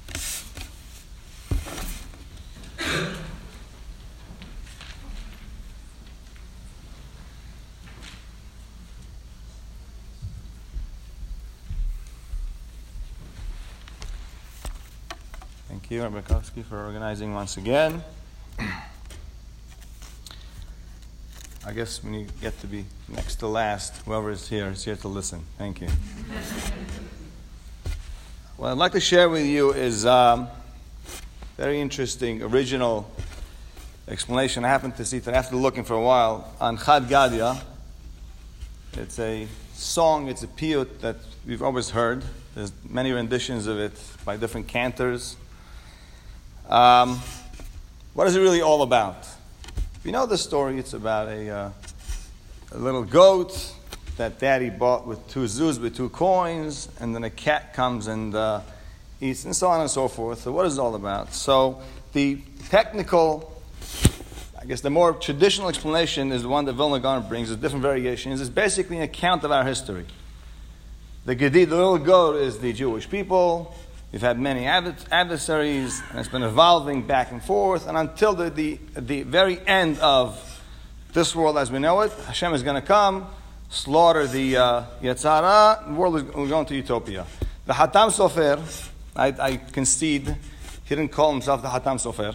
Thank you, Rabbi Kowski, for organizing once again. I guess when you get to be next to last, whoever is here to listen. Thank you. What I'd like to share with you is very interesting, original explanation I happened to see that after looking for a while on Chad Gadya. It's a song, it's a piyut that we've always heard. There's many renditions of it by different cantors. What is it really all about? If you know the story, it's about a little goat that daddy bought with 2 zuz, with 2 coins, and then a cat comes and eats, and so on and so forth. So what is it all about? So the technical, I guess the more traditional explanation is the one that Vilna Gaon brings, with different variations. It's basically an account of our history. The Gedid, the little goat, is the Jewish people. We've had many adversaries, and it's been evolving back and forth, and until the very end of this world as we know it, Hashem is going to come, slaughter the Yetzirah, the world is going to utopia. The Hatam Sofer, I concede, he didn't call himself the Hatam Sofer.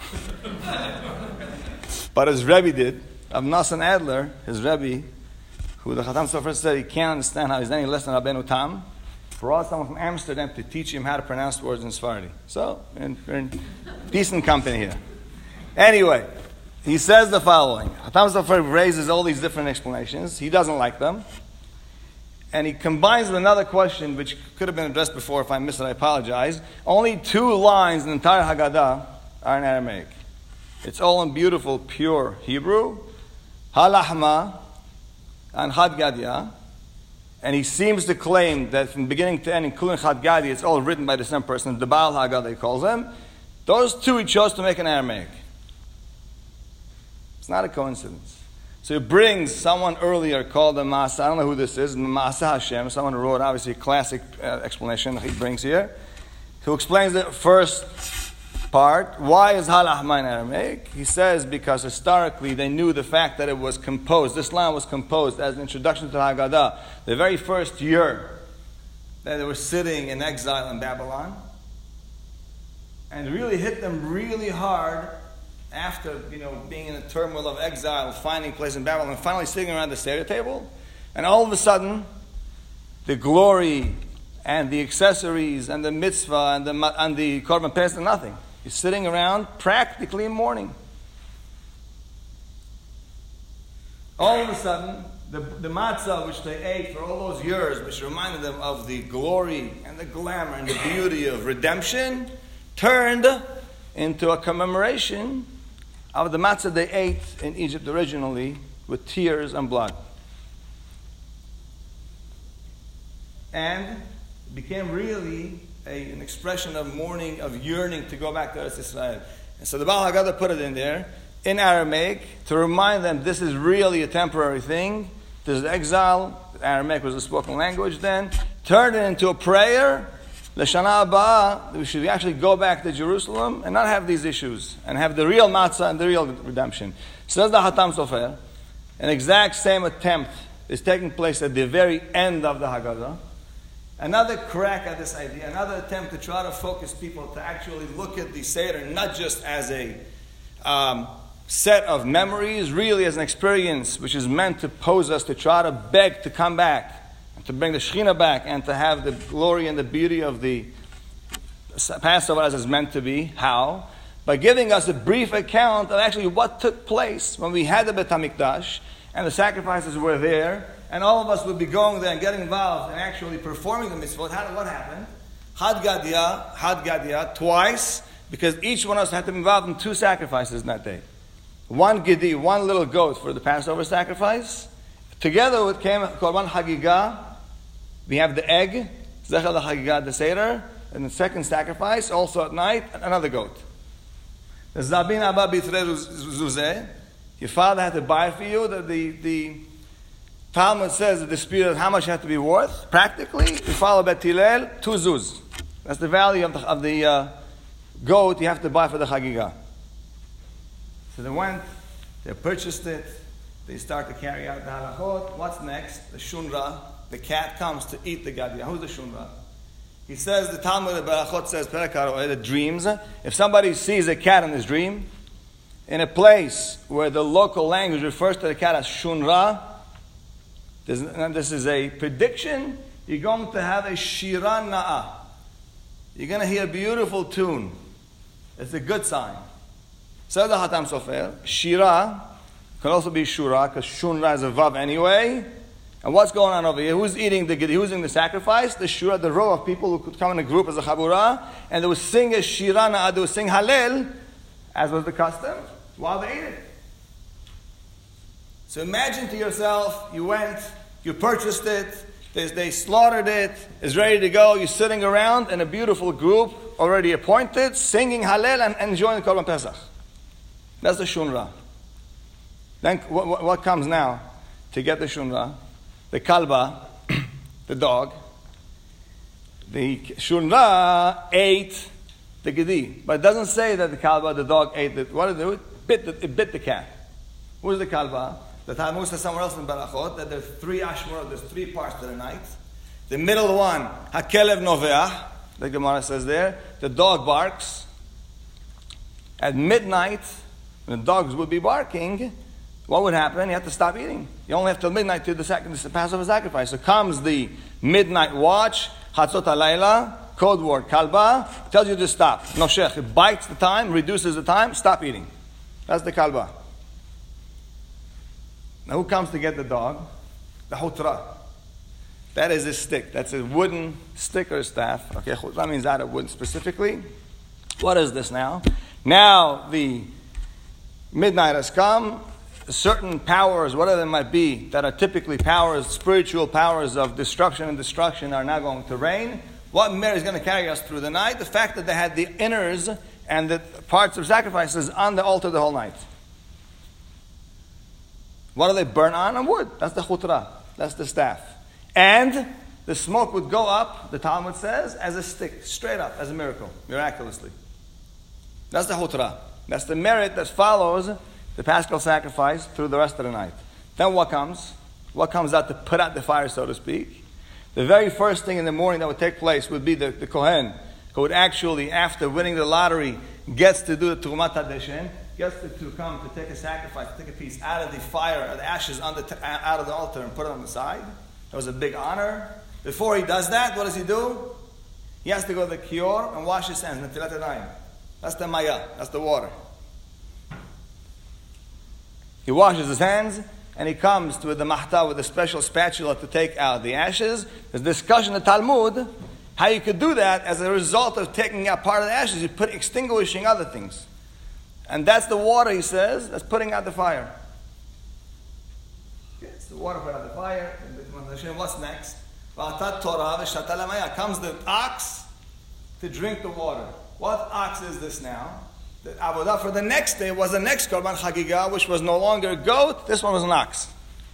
But his Rebbe did. Rav Nosson Adler, his Rebbe, who the Hatam Sofer said he can't understand how he's any less than Rabbeinu Tam, brought someone from Amsterdam to teach him how to pronounce words in Sephardi. So, we're in decent company here. Anyway, he says the following. Hatam Sofer raises all these different explanations. He doesn't like them. And he combines with another question, which could have been addressed before. If I missed it, I apologize. Only 2 lines in the entire Haggadah are in Aramaic. It's all in beautiful, pure Hebrew. Halahma and Chad Gadya. And he seems to claim that from beginning to end, including Chad Gadya, it's all written by the same person, the Baal Haggadah he calls them. Those 2 he chose to make in Aramaic. It's not a coincidence. So he brings someone earlier called the Maaseh. I don't know who this is. Maaseh Hashem. Someone who wrote, obviously, a classic explanation he brings here. Who explains the first part. Why is Halahma in Aramaic? He says because historically they knew the fact that it was composed. This line was composed as an introduction to the Haggadah. The very first year that they were sitting in exile in Babylon. And it really hit them really hard after, being in a turmoil of exile, finding a place in Babylon, and finally sitting around the Seder table. And all of a sudden, the glory and the accessories and the mitzvah and the korban pesach, nothing. You're sitting around practically in mourning. All of a sudden, the matzah which they ate for all those years, which reminded them of the glory and the glamour and the beauty of redemption, turned into a commemoration of the matzah they ate in Egypt originally with tears and blood. And it became really an expression of mourning, of yearning to go back to Eretz Israel. And so the Baal Haggadah put it in there, in Aramaic, to remind them this is really a temporary thing. This is exile. Aramaic was a spoken language then. Turned it into a prayer. L'Shana Haba, we should actually go back to Jerusalem and not have these issues, and have the real matzah and the real redemption. Says the Hatam Sofer, an exact same attempt is taking place at the very end of the Haggadah. Another crack at this idea, another attempt to try to focus people to actually look at the Seder not just as a set of memories, really as an experience which is meant to pose us to try to beg to come back, to bring the Shekhinah back, and to have the glory and the beauty of the Passover as it's meant to be. How? By giving us a brief account of actually what took place when we had the Beit HaMikdash, and the sacrifices were there, and all of us would be going there and getting involved and actually performing the mitzvot. What happened? Chad Gadya, twice, because each one of us had to be involved in 2 sacrifices that day. One gedi, one little goat for the Passover sacrifice. Together with Korban Hagigah, we have the egg, Zechar Hagigah, the Seder, and the second sacrifice, also at night, another goat. The Zabin Abba Bitre Zuzeh, your father had to buy for you. The Talmud says the dispute of how much it had to be worth. Practically, you follow Bet Hillel, 2 zuz. That's the value of the goat you have to buy for the Hagigah. So they went, they purchased it, they start to carry out the halachot. What's next? The shunra. The cat comes to eat the gadya. Who's the shunra? He says, the Talmud of Barachot says, the dreams. If somebody sees a cat in his dream, in a place where the local language refers to the cat as shunra, this is a prediction, you're going to have a shira na'ah. You're going to hear a beautiful tune. It's a good sign. So the Hatam Sofer, shira can also be shura, because shunra is a vav anyway. And what's going on over here? Who's eating the sacrifice? The shura, the row of people who could come in a group as a chabura, and they would sing a shira na'ah, they would sing Hallel, as was the custom, while they ate it. So imagine to yourself, you went, you purchased it, they slaughtered it, it's ready to go, you're sitting around in a beautiful group, already appointed, singing Hallel and enjoying the Korban Pesach. That's the shunra. Then what comes now to get the shunra? The kalba, the dog. The shunra ate the gedi. But it doesn't say that the kalba, the dog, ate it. What did it do? It bit the cat. Who's the kalba? The Talmud says somewhere else in Barachot that there's 3 ashmurot, there's 3 parts to the night. The middle one, hakelev noveach, the Gemara says there, the dog barks. At midnight, when the dogs would be barking, what would happen? You have to stop eating. You only have till midnight to do the Passover sacrifice. So comes the midnight watch, Hatzot HaLayla, code word kalba, tells you to stop. Noshech, it bites the time, reduces the time, stop eating. That's the kalba. Now who comes to get the dog? The hotra. That is a stick. That's a wooden stick or staff. Okay, that means out of wood specifically. What is this now? Now the midnight has come. Certain powers, whatever they might be, that are typically powers, spiritual powers of disruption and destruction are now going to reign. What merit is going to carry us through the night? The fact that they had the inners and the parts of sacrifices on the altar the whole night. What do they burn on? On wood. That's the chutra. That's the staff. And the smoke would go up, the Talmud says, as a stick, straight up, as a miracle, miraculously. That's the chutra. That's the merit that follows the Paschal sacrifice through the rest of the night. Then what comes? What comes out to put out the fire, so to speak? The very first thing in the morning that would take place would be the Kohen, who would actually, after winning the lottery, gets to do the Terumat HaDeshen, gets to come to take a sacrifice, to take a piece out of the fire, or the ashes out of the altar and put it on the side. That was a big honor. Before he does that, what does he do? He has to go to the kior and wash his hands. Netilat yadayim. That's the maya. That's the water. He washes his hands and he comes to the mahta with a special spatula to take out the ashes. There's discussion in the Talmud how you could do that as a result of taking out part of the ashes. You put extinguishing other things. And that's the water, he says, that's putting out the fire. Okay, it's the water put out the fire. What's next? Comes the ox to drink the water. What ox is this now? The avodah for the next day was the next korban chagiga, which was no longer a goat. This one was an ox.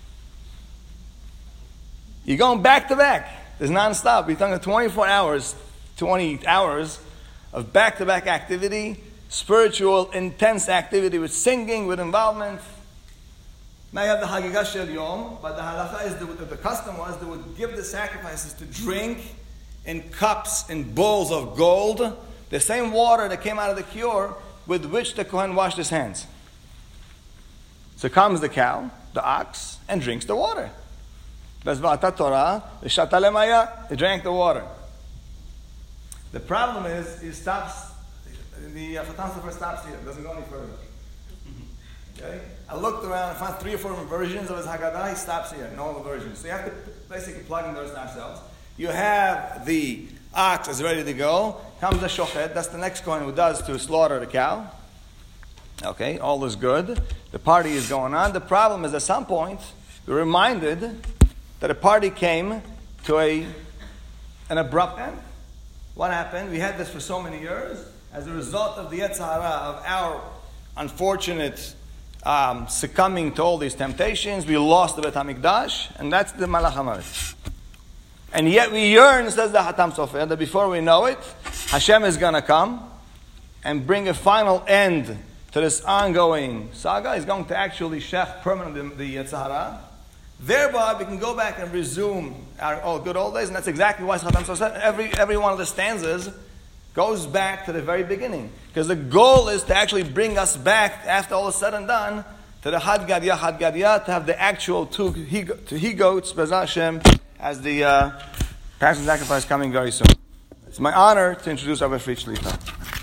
You're going back to back. There's non-stop. We're talking 24 hours, 20 hours of back-to-back activity, spiritual, intense activity with singing, with involvement. Now you have the Hagigah Shel Yom, but the halacha is the custom was they would give the sacrifices to drink in cups, in bowls of gold, the same water that came out of the kior with which the Kohen washed his hands. So comes the cow, the ox, and drinks the water. Bezva'atat Torah, the shatalemaya, he drank the water. The problem is, he stops, the Chatan Sofer stops here, doesn't go any further. Okay? I looked around and found 3 or 4 versions of his Haggadah. He stops here, no other versions. So you have to basically plug in those ourselves. You have the ox is ready to go. Comes the shochet. That's the next Kohen who does to slaughter the cow. Okay, all is good. The party is going on. The problem is at some point we're reminded that a party came to an abrupt end. What happened? We had this for so many years. As a result of the Yetzer Hara, of our unfortunate succumbing to all these temptations, we lost the Beit HaMikdash, and that's the Malach HaMavet. And yet we yearn, says the Hatam Sofer, that before we know it, Hashem is going to come and bring a final end to this ongoing saga. He's going to actually shech permanently the Yetzer Hara. Thereby, we can go back and resume our good old days, and that's exactly why Hatam Sofer said every one of the stanzas goes back to the very beginning. Because the goal is to actually bring us back, after all is said and done, to the Had Gadya, to have the actual two he-goats, B'ezras Hashem, as the Passover sacrifice coming very soon. It's my honor to introduce Rabbi Fritz Shlita.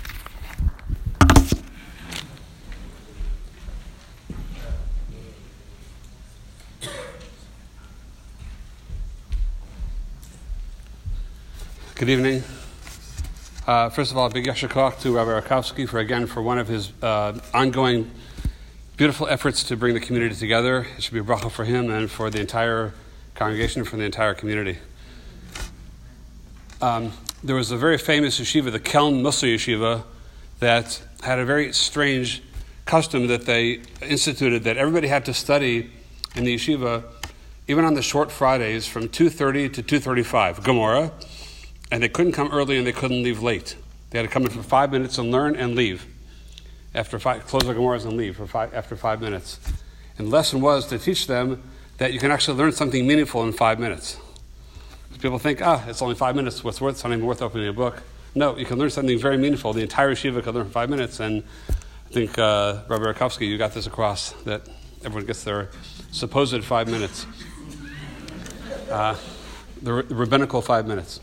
Good evening. First of all, a big yasher koach to Rabbi Rakowski for one of his ongoing beautiful efforts to bring the community together. It should be a bracha for him and for the entire congregation, for the entire community. There was a very famous yeshiva, the Kelm Mussar Yeshiva, that had a very strange custom that they instituted, that everybody had to study in the yeshiva, even on the short Fridays, from 2:30 to 2:35, Gemara. And they couldn't come early and they couldn't leave late. They had to come in for 5 minutes and learn and leave. Close the Gemaras and leave after 5 minutes. And the lesson was to teach them that you can actually learn something meaningful in 5 minutes. People think, it's only 5 minutes. What's worth? It's not even worth opening a book. No, you can learn something very meaningful. The entire yeshiva can learn in 5 minutes. And I think, Rabbi Rakowski, you got this across, that everyone gets their supposed 5 minutes. The rabbinical 5 minutes.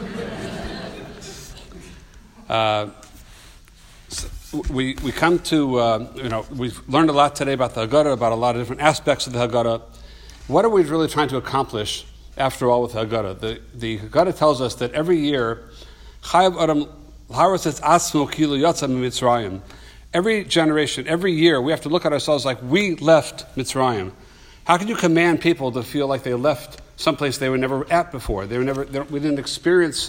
We come to, we've learned a lot today about the Haggadah, about a lot of different aspects of the Haggadah. What are we really trying to accomplish, after all, with the Haggadah? The Haggadah tells us that every year, every generation, every year, we have to look at ourselves like we left Mitzrayim. How can you command people to feel like they left someplace they were never at before? We didn't experience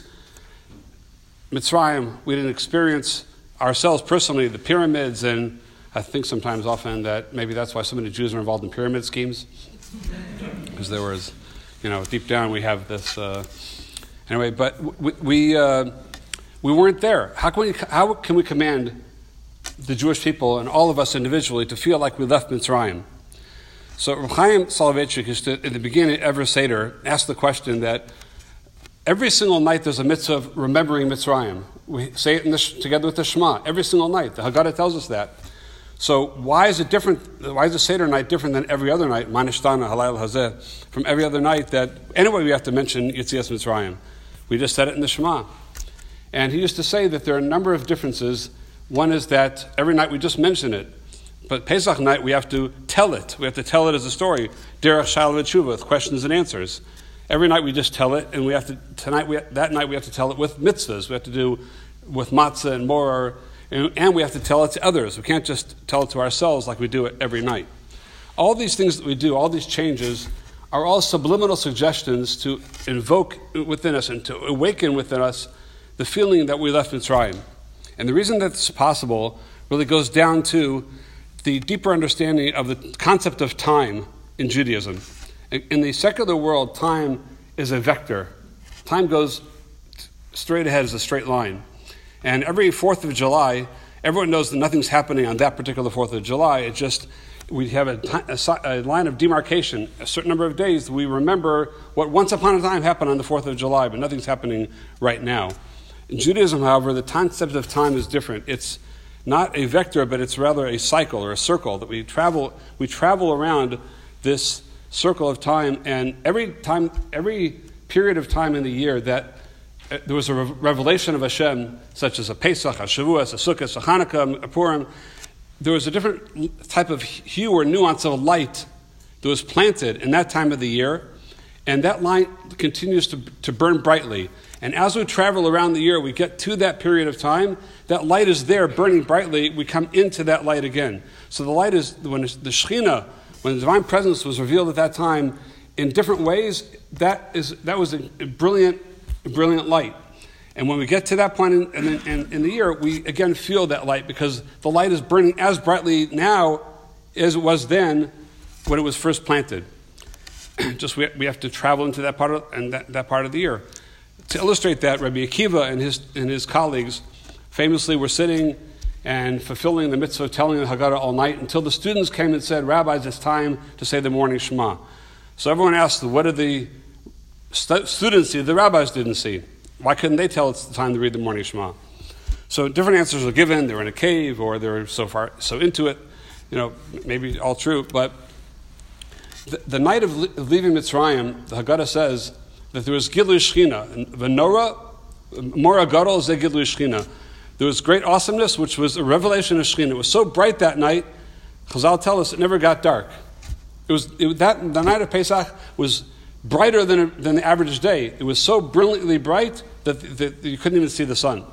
Mitzrayim. We didn't experience ourselves personally, the pyramids, and I think sometimes often that maybe that's why so many Jews are involved in pyramid schemes. Because there was, deep down we have this. Anyway, but we weren't there. How can we command the Jewish people and all of us individually to feel like we left Mitzrayim? So Reb Chaim Soloveitchik used to, in the beginning of every Seder, ask the question that every single night there's a mitzvah of remembering Mitzrayim. We say it together with the Shema every single night. The Haggadah tells us that. So why is it different? Why is the Seder night different than every other night? Manishtana Halayel Hazeh, from every other night that anyway we have to mention Yetzias Mitzrayim. We just said it in the Shema. And he used to say that there are a number of differences. One is that every night we just mention it. But Pesach night, we have to tell it. We have to tell it as a story. Derech Shal V'Tshuva, with questions and answers. Every night we just tell it, and that night we have to tell it with mitzvahs. We have to do with matzah and more, and we have to tell it to others. We can't just tell it to ourselves like we do it every night. All these things that we do, all these changes, are all subliminal suggestions to invoke within us and to awaken within us the feeling that we left Mitzrayim. And the reason that's possible really goes down to the deeper understanding of the concept of time in Judaism. In the secular world, time is a vector. Time goes straight ahead as a straight line. And every 4th of July, everyone knows that nothing's happening on that particular 4th of July. It's just, we have a line of demarcation, a certain number of days. We remember what once upon a time happened on the 4th of July, but nothing's happening right now. In Judaism, however, the concept of time is different. It's not a vector, but it's rather a cycle or a circle that we travel around this circle of time, and every period of time in the year that there was a revelation of Hashem, such as a Pesach, a Shavuos, a Sukkot, a Hanukkah, a Purim, there was a different type of hue or nuance of light that was planted in that time of the year, and that light continues to burn brightly. And as we travel around the year, we get to that period of time, that light is there burning brightly, we come into that light again. So the light is, when the Shekhinah, when the divine presence was revealed at that time in different ways, that was a brilliant light. And when we get to that point in the year, we again feel that light because the light is burning as brightly now as it was then when it was first planted. Just we have to travel into that part of the year. To illustrate that, Rabbi Akiva and his colleagues famously were sitting and fulfilling the mitzvah of telling the Haggadah all night until the students came and said, "Rabbis, it's time to say the morning Shema." So everyone asked, what did the students see the rabbis didn't see? Why couldn't they tell it's the time to read the morning Shema? So different answers were given. They were in a cave, or they were so into it, maybe all true. But the night of leaving Mitzrayim, the Haggadah says that there was Gilui Shechina, and Venora, Mora Gadol Ze Gilui Shechina. There was great awesomeness, which was a revelation of Shechina. It was so bright that night, Chazal tell us it never got dark. The night of Pesach was brighter than the average day. It was so brilliantly bright that you couldn't even see the sun.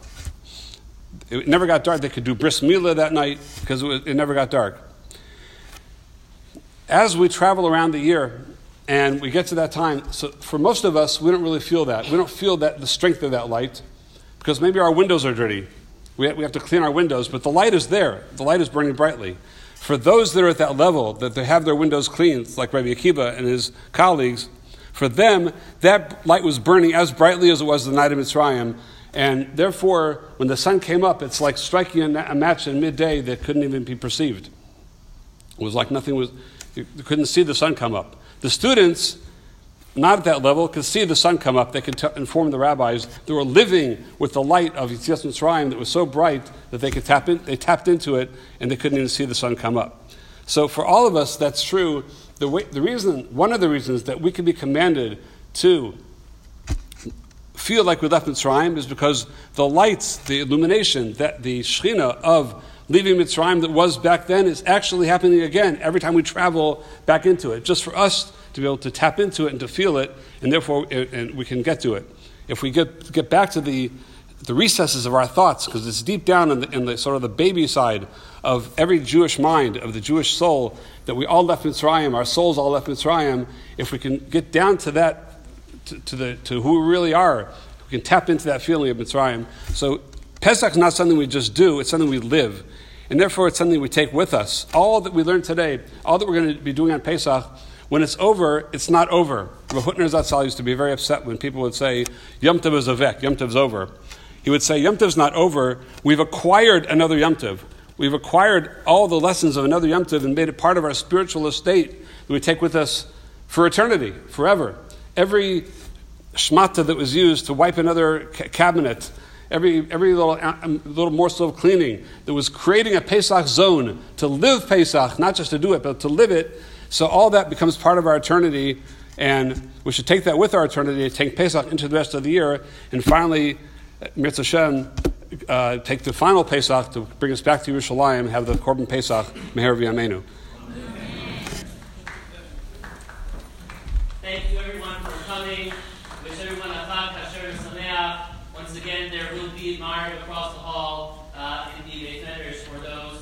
It never got dark. They could do bris milah that night because it never got dark. As we travel around the year and we get to that time, so for most of us, we don't really feel that. We don't feel the strength of that light because maybe our windows are dirty. We have to clean our windows, but the light is there. The light is burning brightly. For those that are at that level, that they have their windows cleaned, like Rabbi Akiva and his colleagues, for them, that light was burning as brightly as it was the night of Mitzrayim. And therefore, when the sun came up, it's like striking a match in midday that couldn't even be perceived. It was like you couldn't see the sun come up. The students, not at that level could see the sun come up. They could inform the rabbis they were living with the light of Yetzias Mitzrayim that was so bright that they could they tapped into it, and they couldn't even see the sun come up. So for all of us, that's true. One of the reasons that we can be commanded to feel like we left Mitzrayim is because the lights, the illumination, that the Shechina of leaving Mitzrayim that was back then is actually happening again every time we travel back into it. Just for us to be able to tap into it and to feel it, and therefore and we can get to it. If we get back to the recesses of our thoughts, because it's deep down in the sort of the baby side of every Jewish mind, of the Jewish soul, that we all left Mitzrayim, our souls all left Mitzrayim. If we can get down to that, to who we really are, we can tap into that feeling of Mitzrayim. So Pesach is not something we just do; it's something we live, and therefore it's something we take with us. All that we learned today, all that we're going to be doing on Pesach, when it's over, it's not over. Rav Hutner Zatzal used to be very upset when people would say Yom Tov is avek, Yom Tov's over. He would say Yom Tov's not over. We've acquired another Yom Tov. We've acquired all the lessons of another Yom Tov and made it part of our spiritual estate that we take with us for eternity, forever. Every shmata that was used to wipe another cabinet, every little morsel of cleaning that was creating a Pesach zone to live Pesach, not just to do it, but to live it. So all that becomes part of our eternity, and we should take that with our eternity, take Pesach into the rest of the year, and finally, Mirz Hashem, take the final Pesach to bring us back to Yerushalayim and have the Korban Pesach Meher V'Yameinu. Thank you everyone for coming. Wish everyone a Chag Kasher Sameach. Once again, there will be Marv across the hall in the Beit Medrash for those